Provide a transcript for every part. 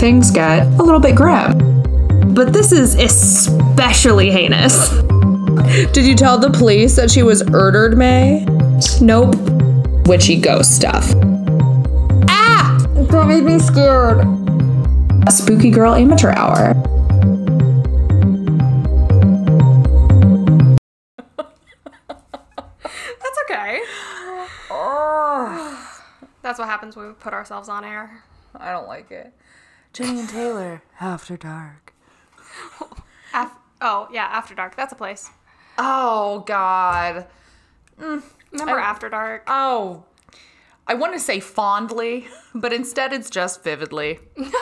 things get a little bit grim. But this is especially heinous. Did you tell the police that she was murdered, May? Nope. Witchy ghost stuff. Ah! That made me scared. A Spooky Girl Amateur Hour. That's okay. Oh. That's what happens when we put ourselves on air. I don't like it. Jenny and Taylor, After Dark. After Dark. That's a place. Oh, God. Remember After Dark? Oh, I want to say fondly, but instead it's just vividly.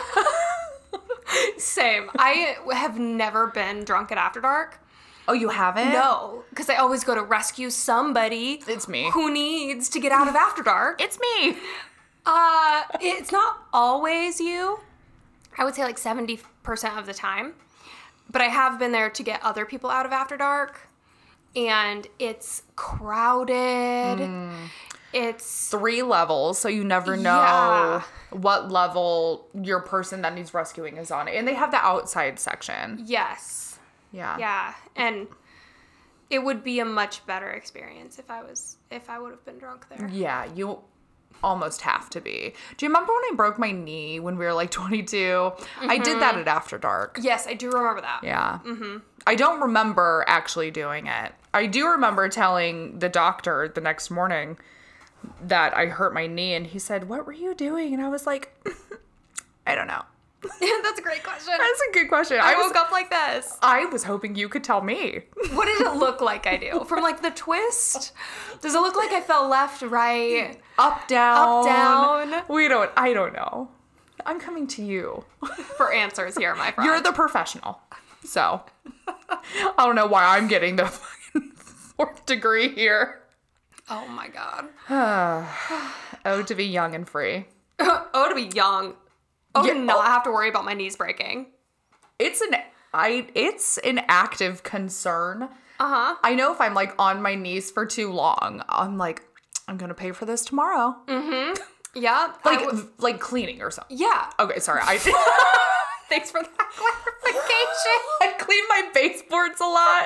Same. I have never been drunk at After Dark. Oh, you haven't? No, because I always go to rescue somebody. It's me. Who needs to get out of After Dark. It's me. It's not always you. I would say like 70% of the time. But I have been there to get other people out of After Dark. And it's crowded. It's 3 levels, so you never know what level your person that needs rescuing is on. And they have the outside section. Yes. Yeah. Yeah. And it would be a much better experience if I would have been drunk there. Yeah, you almost have to be. Do you remember when I broke my knee when we were like 22? I did that at After Dark. Yes, I do remember that. Yeah. I don't remember actually doing it. I do remember telling the doctor the next morning that I hurt my knee, and he said, "What were you doing?" And I was like, I don't know. That's a great question. That's a good question. I woke up like this. I was hoping you could tell me. What did it look like I do? From like the twist? Does it look like I fell left, right? Up, down. Up, down. I don't know. I'm coming to you. For answers here, my friend. You're the professional. So, I don't know why I'm getting the fucking 4th degree here. Oh my God. Oh, to be young and free. Oh, to be young. Oh, to not have to worry about my knees breaking. It's an active concern. Uh-huh. I know if I'm like on my knees for too long, I'm like, I'm gonna pay for this tomorrow. Mm-hmm. Yeah. Like cleaning or something. Yeah. Okay, sorry. Thanks for that clarification. I clean my baseboards a lot.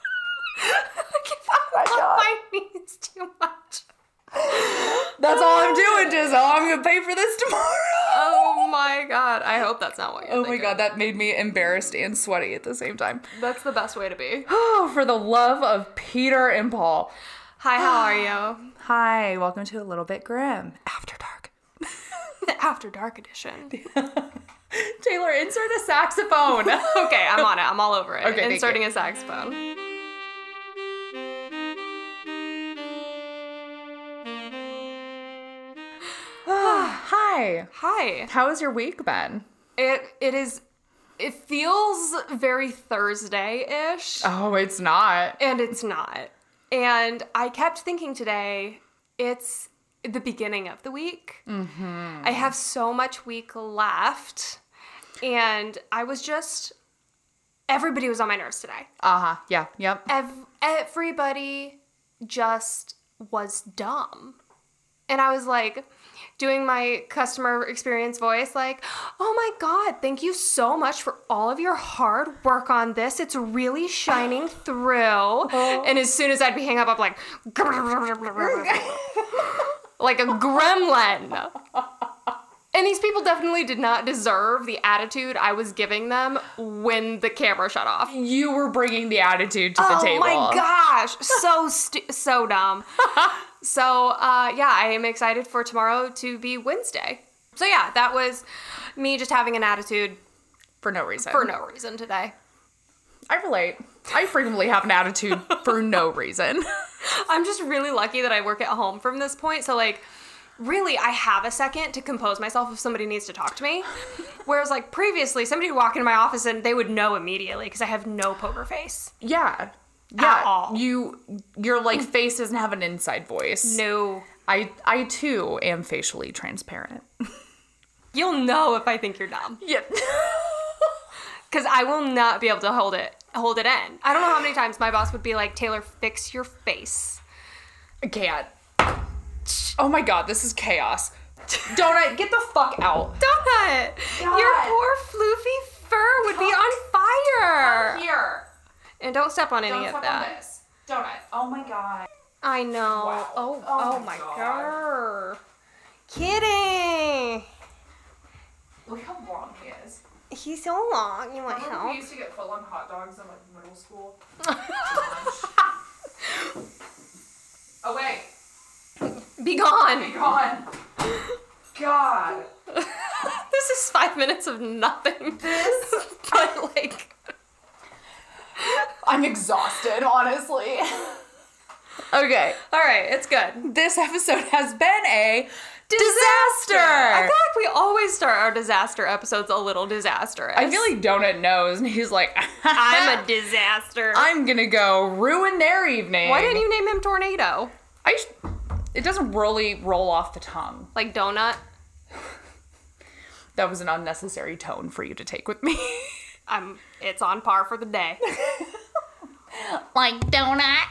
I love my knees too much. That's all I'm doing, Jizzle. I'm gonna pay for this tomorrow. Oh my God. I hope that's not what you're thinking. Oh my God, that made me embarrassed and sweaty at the same time. That's the best way to be. Oh, for the love of Peter and Paul. Hi, how are you? Hi, welcome to A Little Bit Grim. After Dark. The After Dark edition. Taylor, insert a saxophone. Okay, I'm on it. I'm all over it. Okay, Inserting a saxophone. Hi. Hi. How has your week been? It feels very Thursday-ish. Oh, it's not. And it's not. And I kept thinking today, it's the beginning of the week. Mm-hmm. I have so much week left. And everybody was on my nerves today. Uh-huh. Yeah. Yep. Everybody just was dumb. And I was like, doing my customer experience voice, like, oh my God, thank you so much for all of your hard work on this. It's really shining through. And as soon as I'd be hang up, I'm like, like a gremlin. And these people definitely did not deserve the attitude I was giving them when the camera shut off. You were bringing the attitude to the table. Oh my gosh. So dumb. So, I am excited for tomorrow to be Wednesday. So yeah, that was me just having an attitude. For no reason. For no reason today. I relate. I frequently have an attitude for no reason. I'm just really lucky that I work at home from this point. So like, really, I have a second to compose myself if somebody needs to talk to me. Whereas, like, previously, somebody would walk into my office and they would know immediately because I have no poker face. Yeah. At all. Your, like, face doesn't have an inside voice. No. I too, am facially transparent. You'll know if I think you're dumb. Yeah. Because I will not be able to hold it in. I don't know how many times my boss would be like, Taylor, fix your face. I can't. Oh my God, this is chaos. Donut, get the fuck out. Donut! God. Your poor floofy fur would be on fire! Here. And don't step on any Don't of step that. on this. Donut. Oh my god. I know. Wow. Oh my god. Kidding! Look how long he is. He's so long. You want Remember help? we used to get footlong hot dogs in like middle school? Away. Be gone! Be gone. God. This is 5 minutes of nothing. This. But like... I'm exhausted, honestly. Okay. Alright, it's good. This episode has been a disaster. I feel like we always start our disaster episodes a little disastrous. I feel like Donut knows, and he's like, I'm a disaster. I'm gonna go ruin their evening. Why didn't you name him Tornado? It doesn't really roll off the tongue. Like Donut? That was an unnecessary tone for you to take with me. It's on par for the day. Like Donut.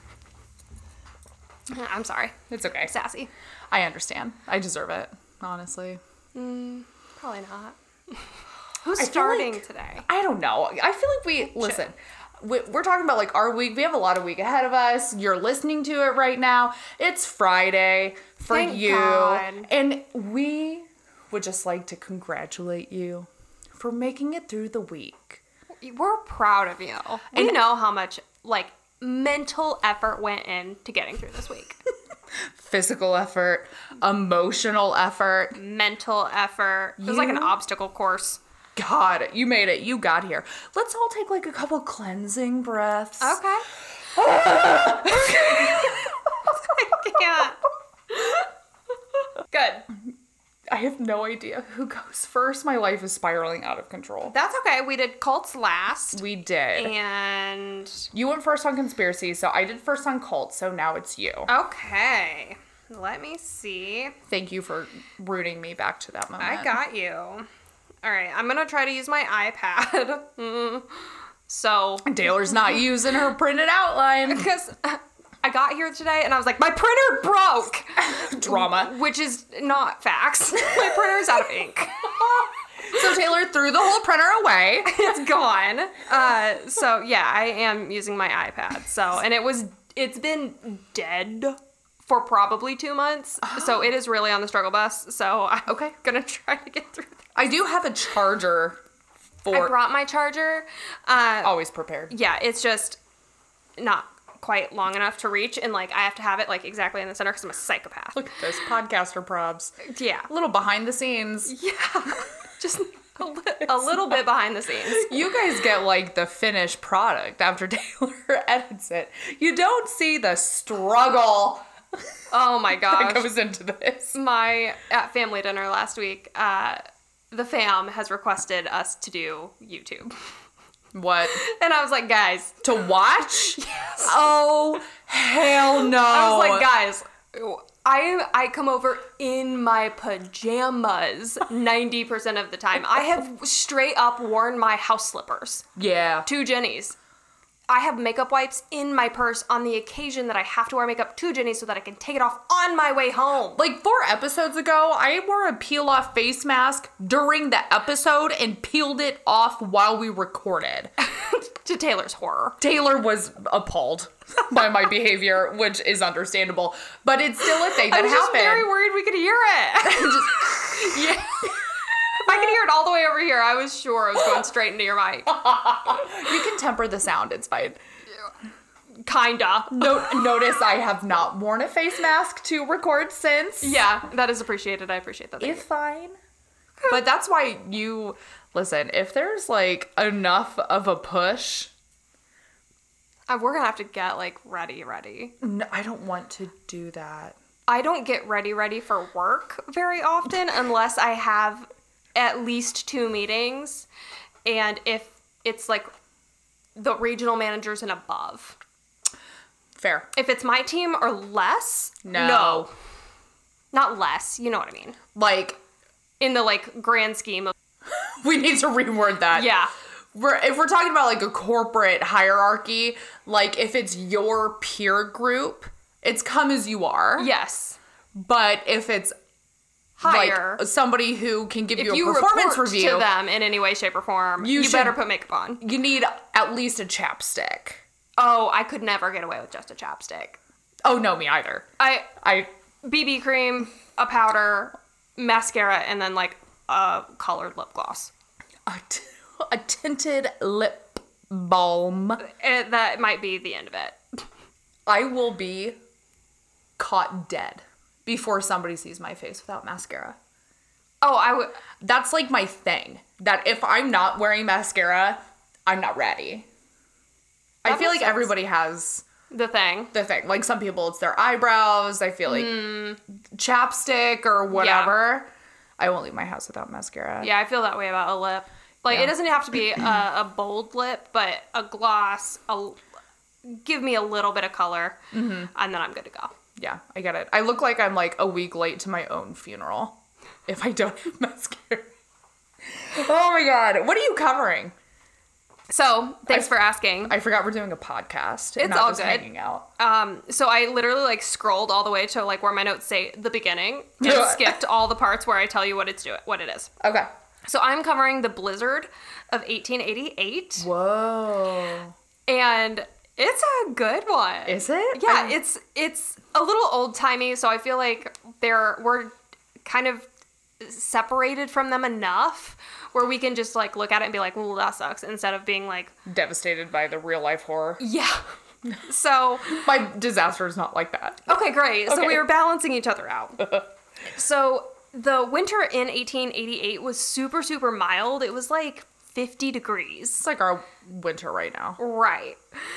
I'm sorry. It's okay. Sassy. I understand. I deserve it, honestly. Probably not. Who's I feel starting like- today? I don't know. I feel like listen. We're talking about like our week. We have a lot of week ahead of us. You're listening to it right now. It's Friday for Thank you. God. And we would just like to congratulate you for making it through the week. We're proud of you. We know how much like mental effort went into getting through this week. Physical effort, emotional effort. Mental effort. It was like an obstacle course. God, you made it. You got here. Let's all take like a couple cleansing breaths. Okay. I can't. Good. I have no idea who goes first. My life is spiraling out of control. That's okay. We did cults last. We did. And You went first on conspiracy, so I did first on cults, so now it's you. okay. Let me see. Thank you for rooting me back to that moment. I got you. All right. I'm going to try to use my iPad. So, Taylor's not using her printed outline. because I got here today and I was like, my printer broke. Drama. Which is not facts. My printer's out of ink. So Taylor threw the whole printer away. It's gone. So yeah, I am using my iPad. So, and it's been dead for probably 2 months. So it is really on the struggle bus. So I'm gonna try to get through that. I do have a charger I brought my charger. always prepared. Yeah, it's just not quite long enough to reach, and like I have to have it like exactly in the center because I'm a psychopath. Look at this, podcaster probs. Yeah, A little behind the scenes. yeah, just a little bit behind the scenes. You guys get like the finished product after Taylor edits it. You don't see the struggle Oh my that gosh. goes into this. At family dinner last week, the fam has requested us to do YouTube. What? And I was like, guys. To watch? Yes. Oh, hell no. I was like, guys, I come over in my pajamas 90% of the time. I have straight up worn my house slippers Yeah. to Jenny's. I have makeup wipes in my purse on the occasion that I have to wear makeup to Jenny's so that I can take it off on my way home. Like 4 episodes ago, I wore a peel-off face mask during the episode and peeled it off while we recorded. To Taylor's horror. Taylor was appalled by my behavior, which is understandable, but it's still a thing that I was just happened. very worried we could hear it. Yeah. If I could hear it all the way over here, I was sure I was going straight into your mic. You can temper the sound, it's fine. Kinda. Notice I have not worn a face mask to record since. Yeah, that is appreciated. I appreciate that. It's fine. But that's why listen, if there's like enough of a push, We're gonna have to get like ready. no, I don't want to do that. I don't get ready for work very often unless I have at least 2 meetings, and if it's like the regional managers and above. Fair. If it's my team or less, No. Not less, you know what I mean. Like, In the like grand scheme of we need to reword that. yeah. If we're talking about like a corporate hierarchy, like if it's your peer group, it's come as you are. Yes. But if it's hire. Like somebody who can give If you a you performance report review. to them in any way, shape, or form, you should- better put makeup on. You need at least a chapstick. Oh, I could never get away with just a chapstick. Oh, no, me either. I BB cream, a powder, mascara, and then like a colored lip gloss. a tinted lip balm. That might be the end of it. I will be caught dead before somebody sees my face without mascara. Oh, I would. That's like my thing. That if I'm not wearing mascara, I'm not ready. I That feel like makes sense. everybody has The thing. the thing. Like some people, it's their eyebrows. I feel like chapstick or whatever. I won't leave my house without mascara. Yeah, I feel that way about a lip. Like, Yeah. it doesn't have to be a bold lip, but a gloss, give me a little bit of color, and then I'm good to go. Yeah, I get it. I look like I'm like a week late to my own funeral if I don't have mascara. Oh my god. What are you covering? So, thanks for asking. I forgot we're doing a podcast. It's not all just good. hanging out. So I literally like scrolled all the way to like where my notes say the beginning and Yeah. skipped all the parts where I tell you what it is. Okay. So I'm covering the blizzard of 1888, Whoa. and it's a good one. Is it? Yeah, it's a little old timey, so I feel like we're kind of separated from them enough where we can just like look at it and be like, well, that sucks, instead of being like, Devastated by the real life horror. yeah. So My disaster is not like that. okay, great. So Okay. we were balancing each other out. So the winter in 1888 was super, super mild. It was like 50 degrees. It's like our winter right now. Right.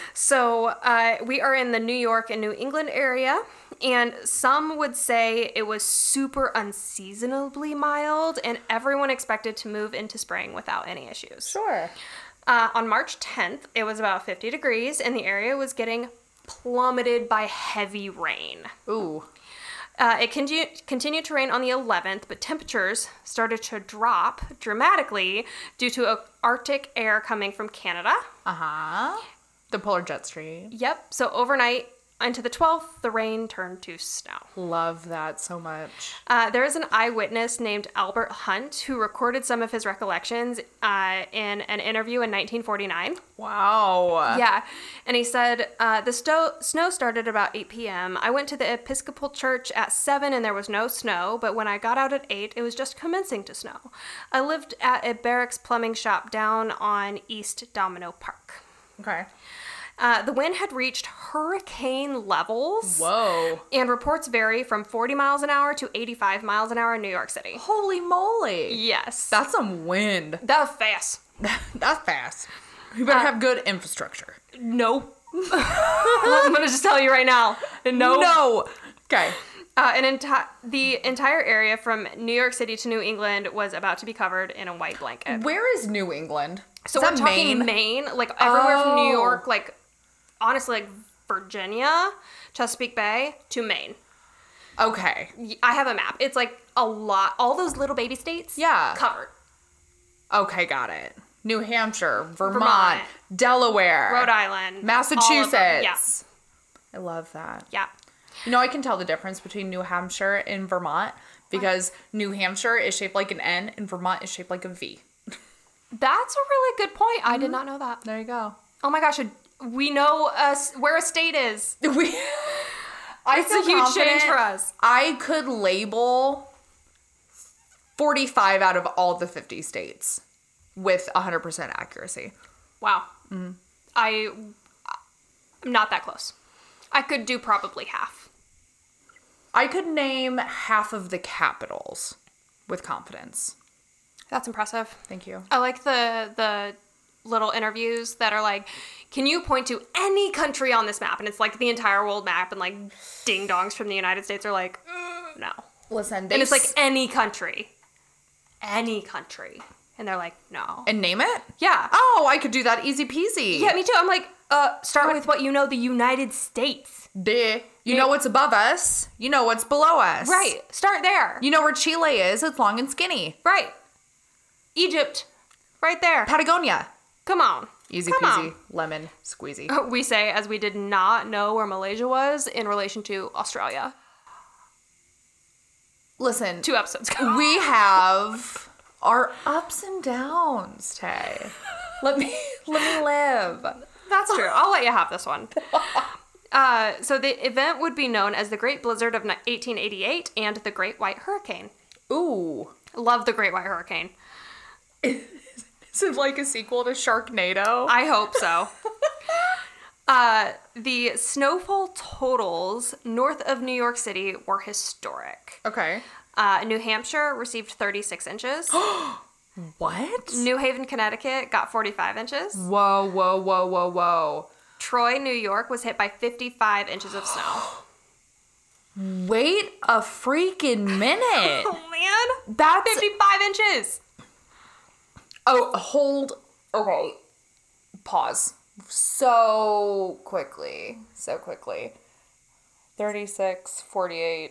So we are in the New York and New England area, and some would say it was super unseasonably mild, and everyone expected to move into spring without any issues. Sure. On March 10th, it was about 50 degrees, and the area was getting plummeted by heavy rain. Ooh. It continued to rain on the 11th, but temperatures started to drop dramatically due to Arctic air coming from Canada. Uh-huh. The polar jet stream. Yep, so overnight into the 12th, the rain turned to snow. Love that so much. There is an eyewitness named Albert Hunt who recorded some of his recollections in an interview in 1949. Wow. Yeah, and he said, the snow started about 8 p.m. I went to the Episcopal Church at 7 and there was no snow, but when I got out at 8, it was just commencing to snow. I lived at a barracks plumbing shop down on East Domino Park. Okay. The wind had reached hurricane levels. Whoa. And reports vary from 40 miles an hour to 85 miles an hour in New York City. Holy moly. Yes. That's some wind. That was fast. That's fast. We better have good infrastructure. No. I'm going to just tell you right now. No. No. Okay. The entire area from New York City to New England was about to be covered in a white blanket. Where is New England? So Is we're that talking Maine, like everywhere from New Oh. York, like honestly, like Virginia, Chesapeake Bay to Maine. Okay. I have a map. It's like a lot. All those little baby states. Yeah. Covered. Okay, got it. New Hampshire, Vermont, Vermont. Delaware, Rhode Island. Massachusetts. all of them. Yeah. I love that. Yeah. You know, I can tell the difference between New Hampshire and Vermont because New Hampshire is shaped like an N and Vermont is shaped like a V. That's a really good point. I did not know that. There you go. Oh my gosh, we know where a state is. It's It's a huge change for us. I could label 45 out of all the 50 states with 100% accuracy. Wow. I'm not that close. I could do probably half. I could name half of the capitals with confidence. That's impressive. Thank you. I like the little interviews that are like, can you point to any country on this map? And it's like the entire world map, and like ding dongs from the United States are like, no. Listen, And it's like any country. Any country. And they're like, no. and name it? Yeah. Oh, I could do that easy peasy. Yeah, me too. I'm like, start with what you know, the United States. Duh. You know what's above us. You know what's below us. Right. Start there. You know where Chile is. It's long and skinny. Right. Egypt. Right there. Patagonia. Come on. Easy Come peasy. Lemon squeezy. We say as we did not know where Malaysia was in relation to Australia. Listen, 2 episodes ago. we have our ups and downs, Tay. Let me live. That's true. I'll let you have this one. So the event would be known as the Great Blizzard of 1888 and the Great White Hurricane. Ooh. Love the Great White Hurricane. Is it like a sequel to Sharknado? I hope so. The snowfall totals north of New York City were historic. Okay. New Hampshire received 36 inches. What? New Haven, Connecticut got 45 inches. Whoa, whoa, whoa, whoa, whoa. Troy, New York was hit by 55 inches of snow. Wait a freaking minute. Oh, man. That's 55 inches. Oh, hold. Okay. Pause. So quickly. 36, 48.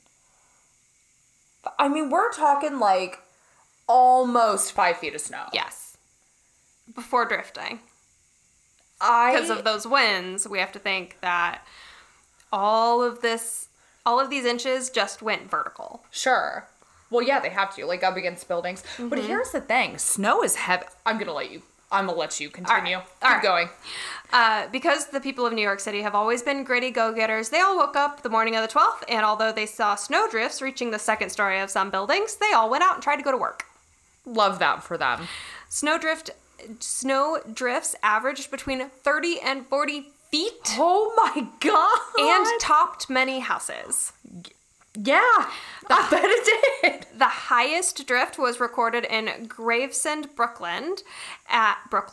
I mean, we're talking like almost 5 feet of snow. Yes. Before drifting. Because of those winds, we have to think that all of these inches just went vertical. Sure. Well, yeah, they have to, like up against buildings. Mm-hmm. But here's the thing. Snow is heavy. I'm going to let you continue. All right. Keep going. Because the people of New York City have always been gritty go-getters, they all woke up the morning of the 12th, and although they saw snowdrifts reaching the second story of some buildings, they all went out and tried to go to work. Love that for them. Snow drifts averaged between 30 and 40 feet. Oh my God. And topped many houses. Yeah, I bet it did. The highest drift was recorded in Gravesend, Brooklyn. At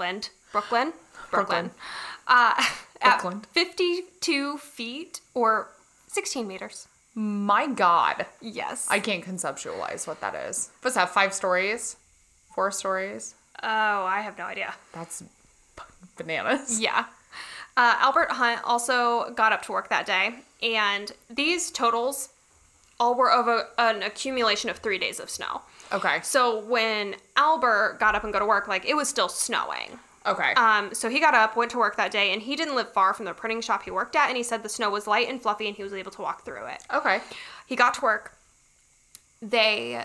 52 feet or 16 meters. My God. Yes. I can't conceptualize what that is. What's that, 5 stories? 4 stories? Oh, I have no idea. That's bananas. Yeah. Albert Hunt also got up to work that day, and these totals all were of an accumulation of 3 days of snow. Okay. So when Albert got up and go to work, like, it was still snowing. Okay. So he got up, went to work that day, and he didn't live far from the printing shop he worked at, and he said the snow was light and fluffy, and he was able to walk through it. Okay. He got to work. They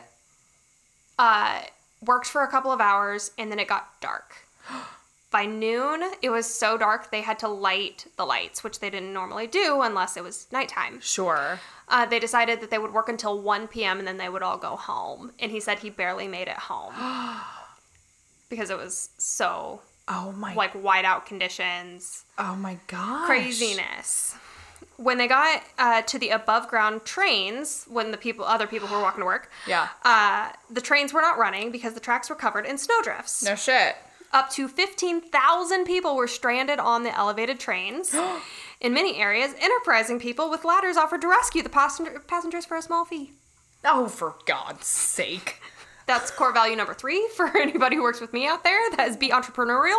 worked for a couple of hours, and then it got dark. By noon, it was so dark they had to light the lights, which they didn't normally do unless it was nighttime. Sure. They decided that they would work until 1 p.m. and then they would all go home. And he said he barely made it home because it was so, like, whiteout conditions. Oh my gosh. Craziness. When they got to the above ground trains, when other people who were walking to work, the trains were not running because the tracks were covered in snowdrifts. No shit. Up to 15,000 people were stranded on the elevated trains. In many areas, enterprising people with ladders offered to rescue the passengers for a small fee. Oh, for God's sake. That's core value number 3 for anybody who works with me out there. That is, be entrepreneurial.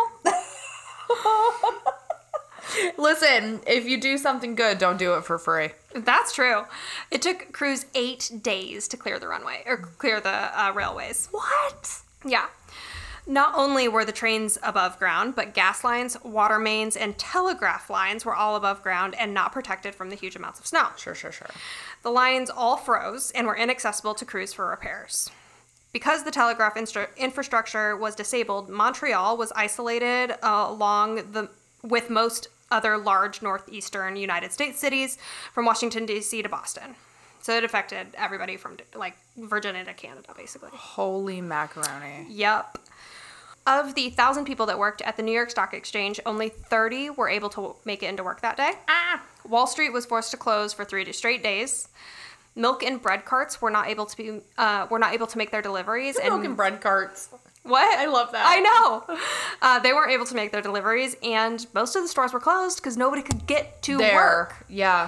Listen, if you do something good, don't do it for free. That's true. It took crews 8 days to clear the runway, or clear the railways. What? Yeah. Not only were the trains above ground, but gas lines, water mains, and telegraph lines were all above ground and not protected from the huge amounts of snow. Sure. The lines all froze and were inaccessible to crews for repairs. Because the telegraph infrastructure was disabled, Montreal was isolated with most other large northeastern United States cities from Washington, D.C. to Boston. So it affected everybody from, like, Virginia to Canada, basically. Holy macaroni. Yep. Of the 1,000 people that worked at the New York Stock Exchange, only 30 were able to make it into work that day. Wall Street was forced to close for 3 straight days. Milk and bread carts were not able to make their deliveries. Milk and bread carts. What? I love that. I know. They weren't able to make their deliveries, and most of the stores were closed because nobody could get to work. Yeah.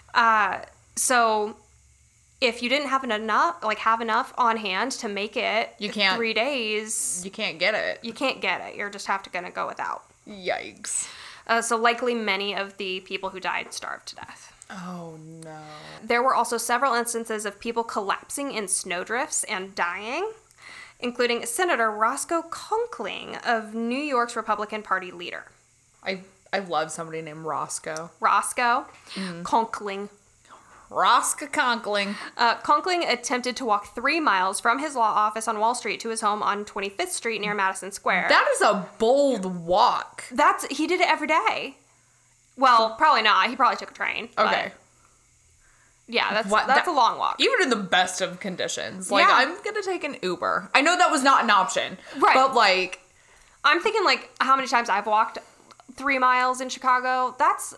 So if you didn't have enough on hand to make it, you can't 3 days. You can't get it. You can't get it. You're just gonna go without. Yikes. So likely many of the people who died starved to death. Oh no. There were also several instances of people collapsing in snowdrifts and dying, including Senator Roscoe Conkling of New York's Republican Party leader. I love somebody named Roscoe. Roscoe Conkling. Roscoe Conkling. Conkling attempted to walk 3 miles from his law office on Wall Street to his home on 25th Street near Madison Square. That is a bold walk. He did it every day. Well, probably not. He probably took a train. Okay. Yeah, that's a long walk. Even in the best of conditions. Like, Yeah. I'm going to take an Uber. I know that was not an option. Right. But, like... I'm thinking, like, how many times I've walked 3 miles in Chicago. That's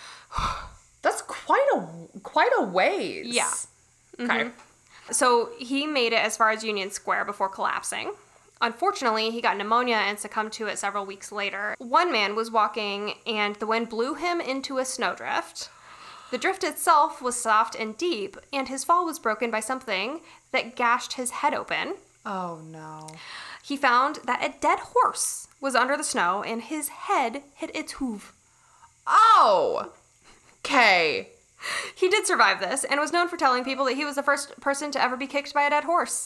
quite a ways. Yeah. Okay. So he made it as far as Union Square before collapsing. Unfortunately, he got pneumonia and succumbed to it several weeks later. One man was walking and the wind blew him into a snowdrift. The drift itself was soft and deep, and his fall was broken by something that gashed his head open. Oh, no. He found that a dead horse was under the snow and his head hit its hoof. Oh! Okay. He did survive this and was known for telling people that he was the first person to ever be kicked by a dead horse.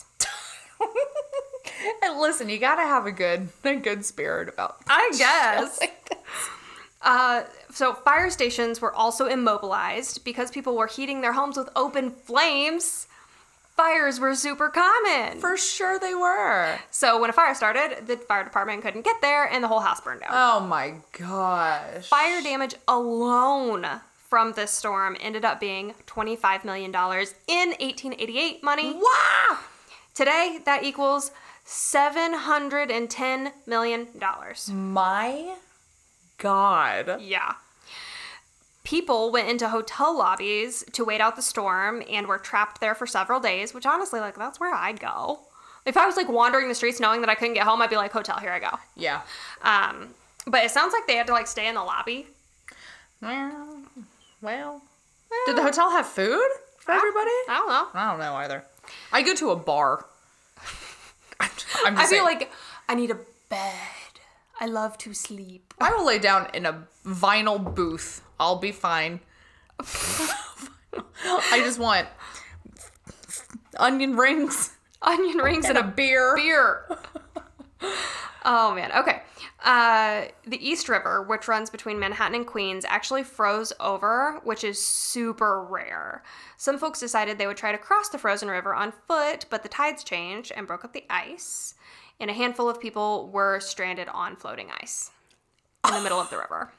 And listen, you gotta have a good spirit about I guess. shit like this. So fire stations were also immobilized because people were heating their homes with open flames. Fires were super common. For sure they were. So when a fire started, the fire department couldn't get there and the whole house burned down. Oh my gosh. Fire damage alone from this storm ended up being $25 million in 1888 money. Wow! Today, that equals $710 million. My God. Yeah. People went into hotel lobbies to wait out the storm and were trapped there for several days, which honestly, like, that's where I'd go. If I was, like, wandering the streets knowing that I couldn't get home, I'd be like, hotel, here I go. Yeah. But it sounds like they had to, like, stay in the lobby. Well. Did the hotel have food for everybody? I don't know. I don't know either. I go to a bar. I'm I just feel saying. like I need a bed. I love to sleep. I will lay down in a vinyl booth. I'll be fine. I just want onion rings Onion rings and a beer. beer. Oh, man. Okay. The East River, which runs between Manhattan and Queens, actually froze over, which is super rare. Some folks decided they would try to cross the frozen river on foot, but the tides changed and broke up the ice, and a handful of people were stranded on floating ice in the middle of the river.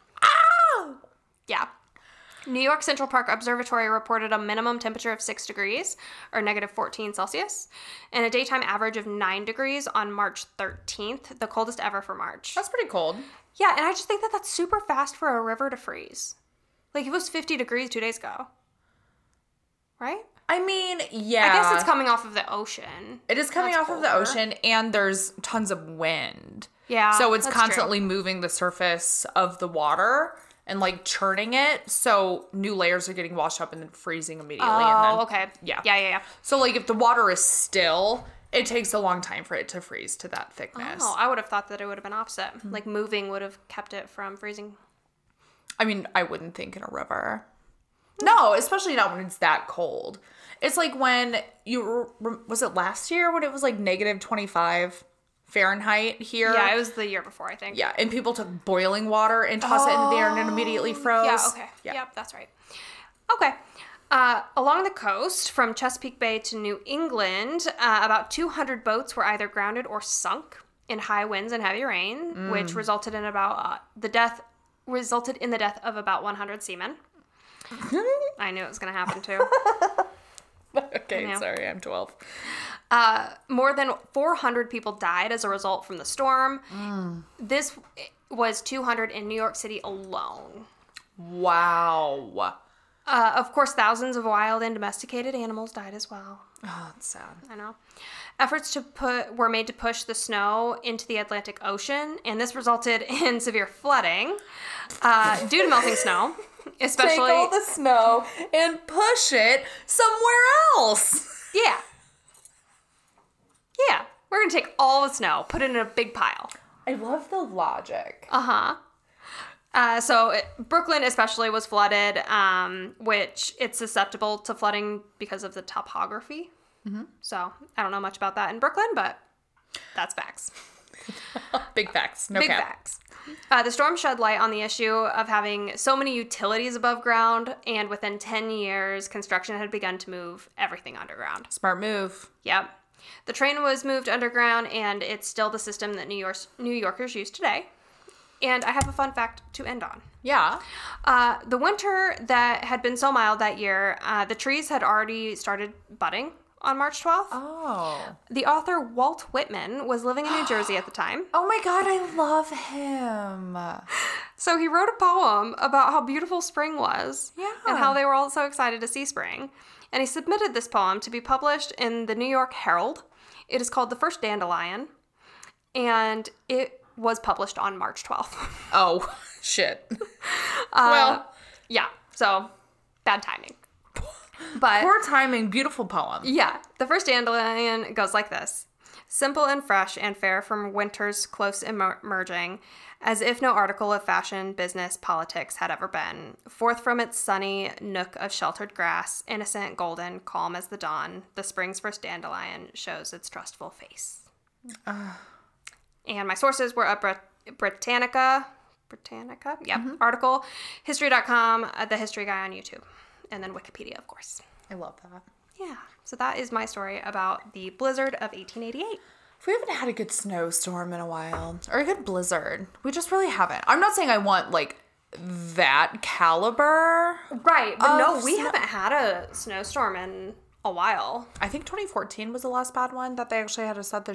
Yeah. New York Central Park Observatory reported a minimum temperature of 6 degrees, or negative 14 Celsius, and a daytime average of 9 degrees on March 13th, the coldest ever for March. That's pretty cold. Yeah, and I just think that that's super fast for a river to freeze. Like, it was 50 degrees 2 days ago. Right? I mean, yeah. I guess it's coming off of the ocean. It is coming That's off of the colder. ocean, and there's tons of wind. Yeah, So it's that's constantly moving the surface of the water and, like, churning it. So new layers are getting washed up and then freezing immediately. Oh, and then, okay. Yeah. Yeah. So, like, if the water is still, it takes a long time for it to freeze to that thickness. Oh, I would have thought that it would have been opposite. Like, moving would have kept it from freezing. I mean, I wouldn't think in a river. No, especially not when it's that cold. It's like when was it last year when it was like negative 25 Fahrenheit here? Yeah, it was the year before, I think. Yeah, and people took boiling water and tossed it into the air and it immediately froze. Yeah, okay. Yeah. Yep, that's right. Okay. Along the coast, from Chesapeake Bay to New England, about 200 boats were either grounded or sunk in high winds and heavy rain, which resulted in the death of about 100 seamen. I knew it was going to happen too. Okay, Yeah. sorry, I'm 12. More than 400 people died as a result from the storm. This was 200 in New York City alone. Wow. Of course, thousands of wild and domesticated animals died as well. Oh, that's sad. I know. Efforts were made to push the snow into the Atlantic Ocean, and this resulted in severe flooding due to melting snow, especially. Take all the snow and push it somewhere else. Yeah. Yeah. We're going to take all the snow, put it in a big pile. I love the logic. Brooklyn especially was flooded, which it's susceptible to flooding because of the topography. Mm-hmm. So I don't know much about that in Brooklyn, but that's facts. Big facts. No Big cap. facts. The storm shed light on the issue of having so many utilities above ground, and within 10 years, construction had begun to move everything underground. Smart move. Yep. The train was moved underground, and it's still the system that New Yorkers use today. And I have a fun fact to end on. Yeah. The winter that had been so mild that year, the trees had already started budding on March 12th. Oh. The author Walt Whitman was living in New Jersey at the time. Oh my God, I love him. So he wrote a poem about how beautiful spring was. Yeah. And how they were all so excited to see spring. And he submitted this poem to be published in the New York Herald. It is called The First Dandelion. And it was published on March 12th. Oh, shit. Well. Yeah, so bad timing. But Poor timing, beautiful poem. yeah, The First Dandelion goes like this. Simple and fresh and fair from winter's close emerging, as if no article of fashion, business, politics had ever been. Forth from its sunny nook of sheltered grass, innocent, golden, calm as the dawn, the spring's first dandelion shows its trustful face. And my sources were Britannica, article, History.com, the History Guy on YouTube, and then Wikipedia, of course. I love that. Yeah, so that is my story about the blizzard of 1888. We haven't had a good snowstorm in a while, or a good blizzard. We just really haven't. I'm not saying I want, like, that caliber. Right, but no, of we snow- haven't had a snowstorm in a while. I think 2014 was the last bad one that they actually had to shut the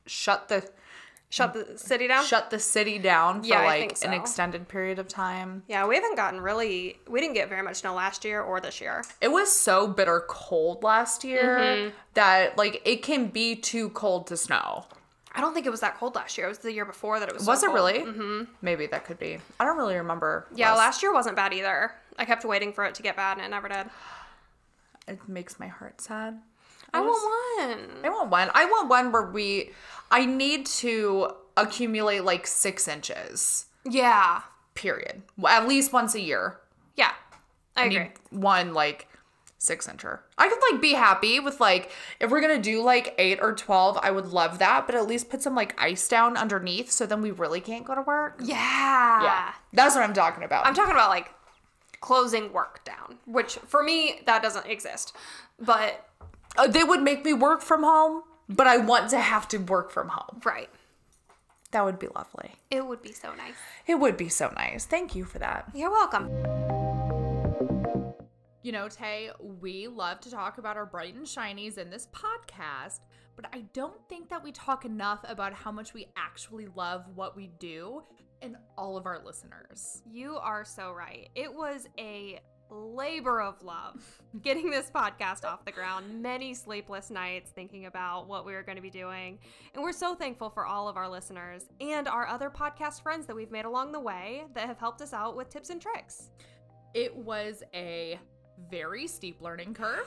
Shut the city down? shut the city down for Yeah, I like think so. an extended period of time. Yeah, we didn't get very much snow last year or this year. It was so bitter cold last year Mm-hmm. that like it can be too cold to snow. I don't think it was that cold last year. It was the year before that it was Was so it cold. really? Mm-hmm. Maybe that could be. I don't really remember. Yeah, last year wasn't bad either. I kept waiting for it to get bad and it never did. It makes my heart sad. I want one. I want one. I want one where I need to accumulate like 6 inches. Yeah. Period. At least once a year. Yeah. I I agree. need one like 6-incher. I could like be happy with like if we're gonna do like 8 or 12, I would love that, but at least put some like ice down underneath so then we really can't go to work. Yeah. That's what I'm talking about. I'm talking about like closing work down, which for me, that doesn't exist. But They would make me work from home, but I want to have to work from home. right. That would be lovely. It would be so nice. It would be so nice. Thank you for that. You're welcome. You know, Tay, we love to talk about our bright and shinies in this podcast, but I don't think that we talk enough about how much we actually love what we do and all of our listeners. You are so right. It was a labor of love getting this podcast off the ground. Many sleepless nights thinking about what we were going to be doing. And we're so thankful for all of our listeners and our other podcast friends that we've made along the way that have helped us out with tips and tricks. It was a very steep learning curve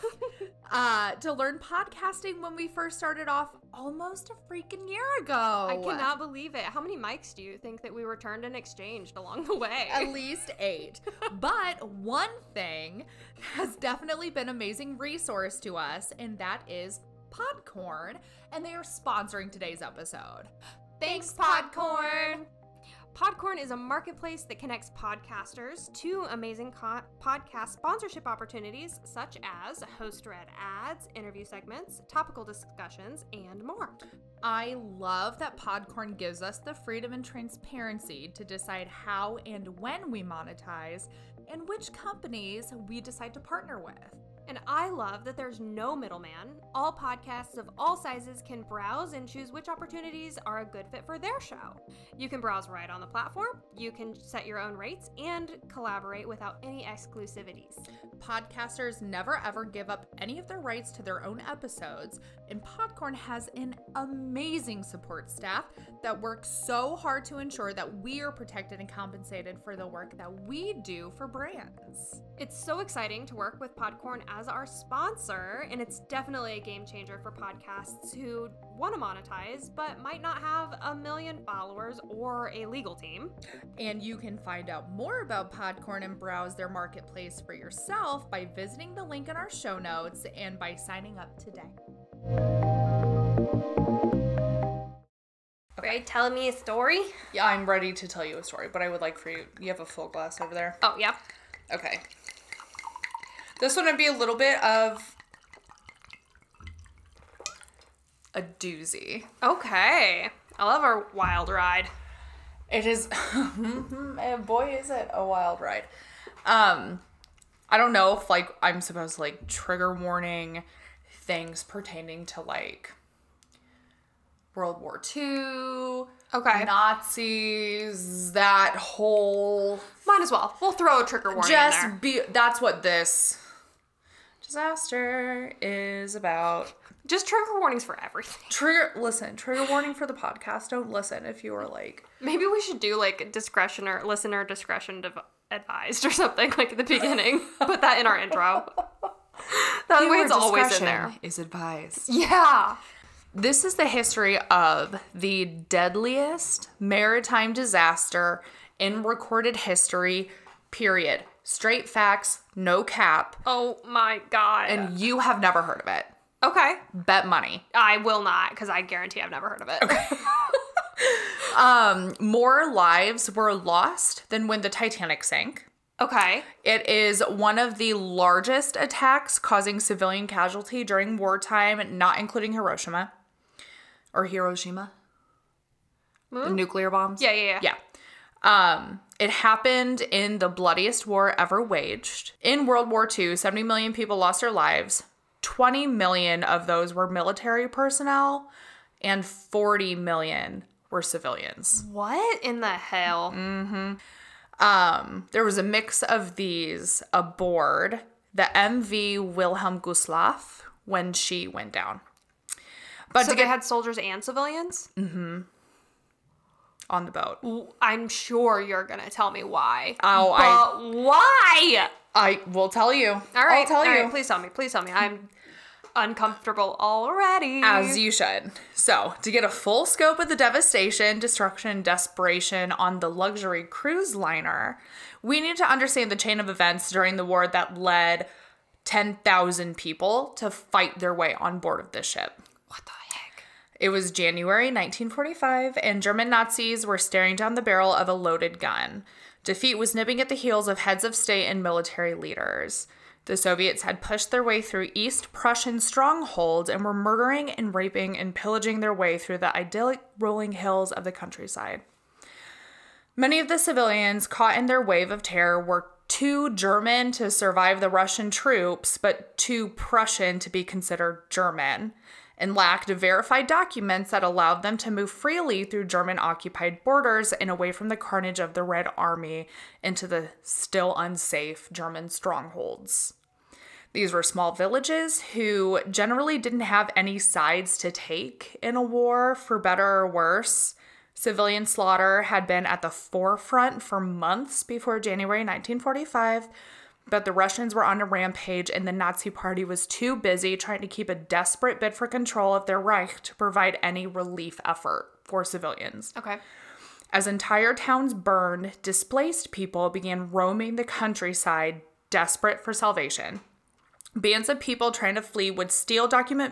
to learn podcasting when we first started off almost a freaking year ago. I cannot believe it. How many mics do you think that we returned and exchanged along the way? At least 8. But one thing has definitely been an amazing resource to us, and that is Podcorn, and they are sponsoring today's episode. Thanks, Podcorn! Podcorn is a marketplace that connects podcasters to amazing podcast sponsorship opportunities such as host-read ads, interview segments, topical discussions, and more. I love that Podcorn gives us the freedom and transparency to decide how and when we monetize and which companies we decide to partner with. And I love that there's no middleman. All podcasts of all sizes can browse and choose which opportunities are a good fit for their show. You can browse right on the platform, you can set your own rates, and collaborate without any exclusivities. Podcasters never ever give up any of their rights to their own episodes, and Podcorn has an amazing support staff that works so hard to ensure that we are protected and compensated for the work that we do for brands. It's so exciting to work with Podcorn as our sponsor, and it's definitely a game changer for podcasts who want to monetize but might not have 1 million followers or a legal team. And you can find out more about Podcorn and browse their marketplace for yourself by visiting the link in our show notes and by signing up today. Are you telling me a story? Yeah, I'm ready to tell you a story, but I would like for you... You have a full glass over there? Oh, yeah. Okay. This one would be a little bit of a doozy. Okay. I love our wild ride. It is... boy, is it a wild ride. I don't know if, like, I'm supposed to, like, trigger warning things pertaining to, like, World War II, Okay. Nazis, that whole... Might as well. We'll throw a trigger warning in there. That's what this disaster is about. Just trigger warnings for everything. Trigger warning for the podcast. Don't listen if you are like... Maybe we should do, like, discretion or listener discretion advised or something, like, at the beginning. Put that in our intro. That way it's always in there. Is advised. Yeah. This is the history of the deadliest maritime disaster in recorded history, period. Straight facts, no cap. Oh my God. And you have never heard of it. Okay. Bet money. I will not, because I guarantee I've never heard of it. Okay. More lives were lost than when the Titanic sank. Okay. It is one of the largest attacks causing civilian casualty during wartime, not including Hiroshima. Or Hiroshima. The nuclear bombs. Yeah. It happened in the bloodiest war ever waged. In World War II, 70 million people lost their lives. 20 million of those were military personnel, and 40 million were civilians. What in the hell? There was a mix of these aboard the MV Wilhelm Gustloff when she went down. But so they had soldiers and civilians? Mm-hmm. On the boat. I'm sure you're going to tell me why. Why? I will tell you. All right. I'll tell you. Right, please tell me. I'm uncomfortable already. As you should. So, to get a full scope of the devastation, destruction, and desperation on the luxury cruise liner, we need to understand the chain of events during the war that led 10,000 people to fight their way on board of this ship. What the heck? It was January 1945, and German Nazis were staring down the barrel of a loaded gun. Defeat was nipping at the heels of heads of state and military leaders. The Soviets had pushed their way through East Prussian strongholds and were murdering and raping and pillaging their way through the idyllic rolling hills of the countryside. Many of the civilians caught in their wave of terror were too German to survive the Russian troops, but too Prussian to be considered German, and lacked verified documents that allowed them to move freely through German-occupied borders and away from the carnage of the Red Army into the still unsafe German strongholds. These were small villages who generally didn't have any sides to take in a war, for better or worse. Civilian slaughter had been at the forefront for months before January 1945, but the Russians were on a rampage, and the Nazi Party was too busy trying to keep a desperate bid for control of their Reich to provide any relief effort for civilians. Okay. As entire towns burned, displaced people began roaming the countryside, desperate for salvation. Bands of people trying to flee would steal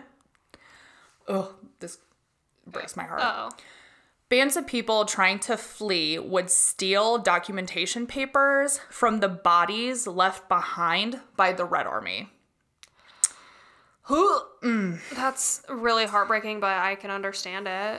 this breaks my heart. Uh-oh. Bands of people trying to flee would steal documentation papers from the bodies left behind by the Red Army. That's really heartbreaking, but I can understand it.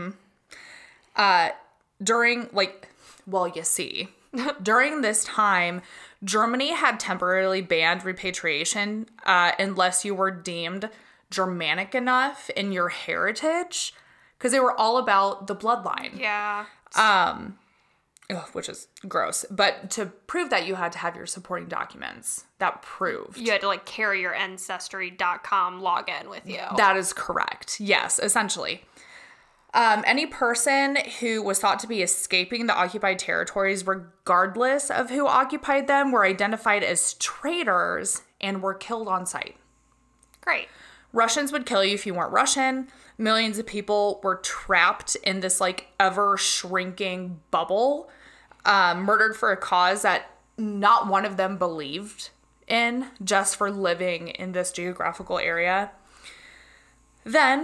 During this time, Germany had temporarily banned repatriation unless you were deemed Germanic enough in your heritage. Because they were all about the bloodline. Yeah. Which is gross. But to prove that, you had to have your supporting documents that proved. You had to, like, carry your Ancestry.com login with you. That is correct. Yes, essentially. Any person who was thought to be escaping the occupied territories, regardless of who occupied them, were identified as traitors and were killed on sight. Great. Russians would kill you if you weren't Russian. Millions of people were trapped in this, like, ever-shrinking bubble, murdered for a cause that not one of them believed in, just for living in this geographical area. Then,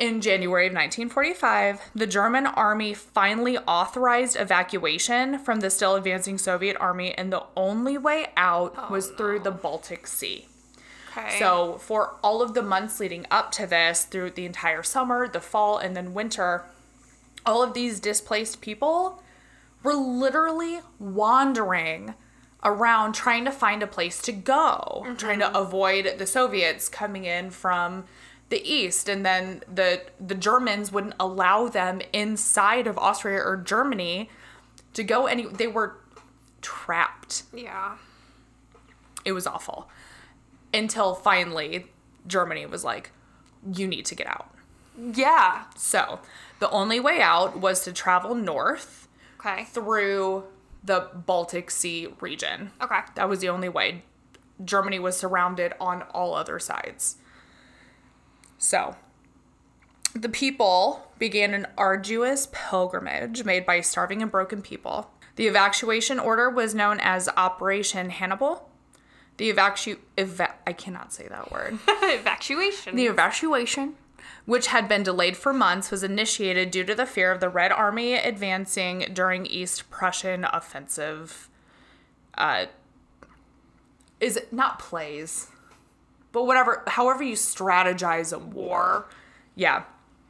In January of 1945, the German army finally authorized evacuation from the still advancing Soviet army, and the only way out was through the Baltic Sea. Okay. So for all of the months leading up to this, through the entire summer, the fall, and then winter, all of these displaced people were literally wandering around trying to find a place to go, trying to avoid the Soviets coming in from the east. And then the Germans wouldn't allow them inside of Austria or Germany to go any. They were trapped. Yeah. It was awful. Until finally Germany was like, you need to get out. Yeah. So the only way out was to travel north Okay. through the Baltic Sea region. Okay. That was the only way. Germany was surrounded on all other sides. So the people began an arduous pilgrimage made by starving and broken people. The evacuation order was known as Operation Hannibal. I cannot say that word. Evacuation. The evacuation, which had been delayed for months, was initiated due to the fear of the Red Army advancing during East Prussian offensive. Is it not plays, but however you strategize a war. Yeah.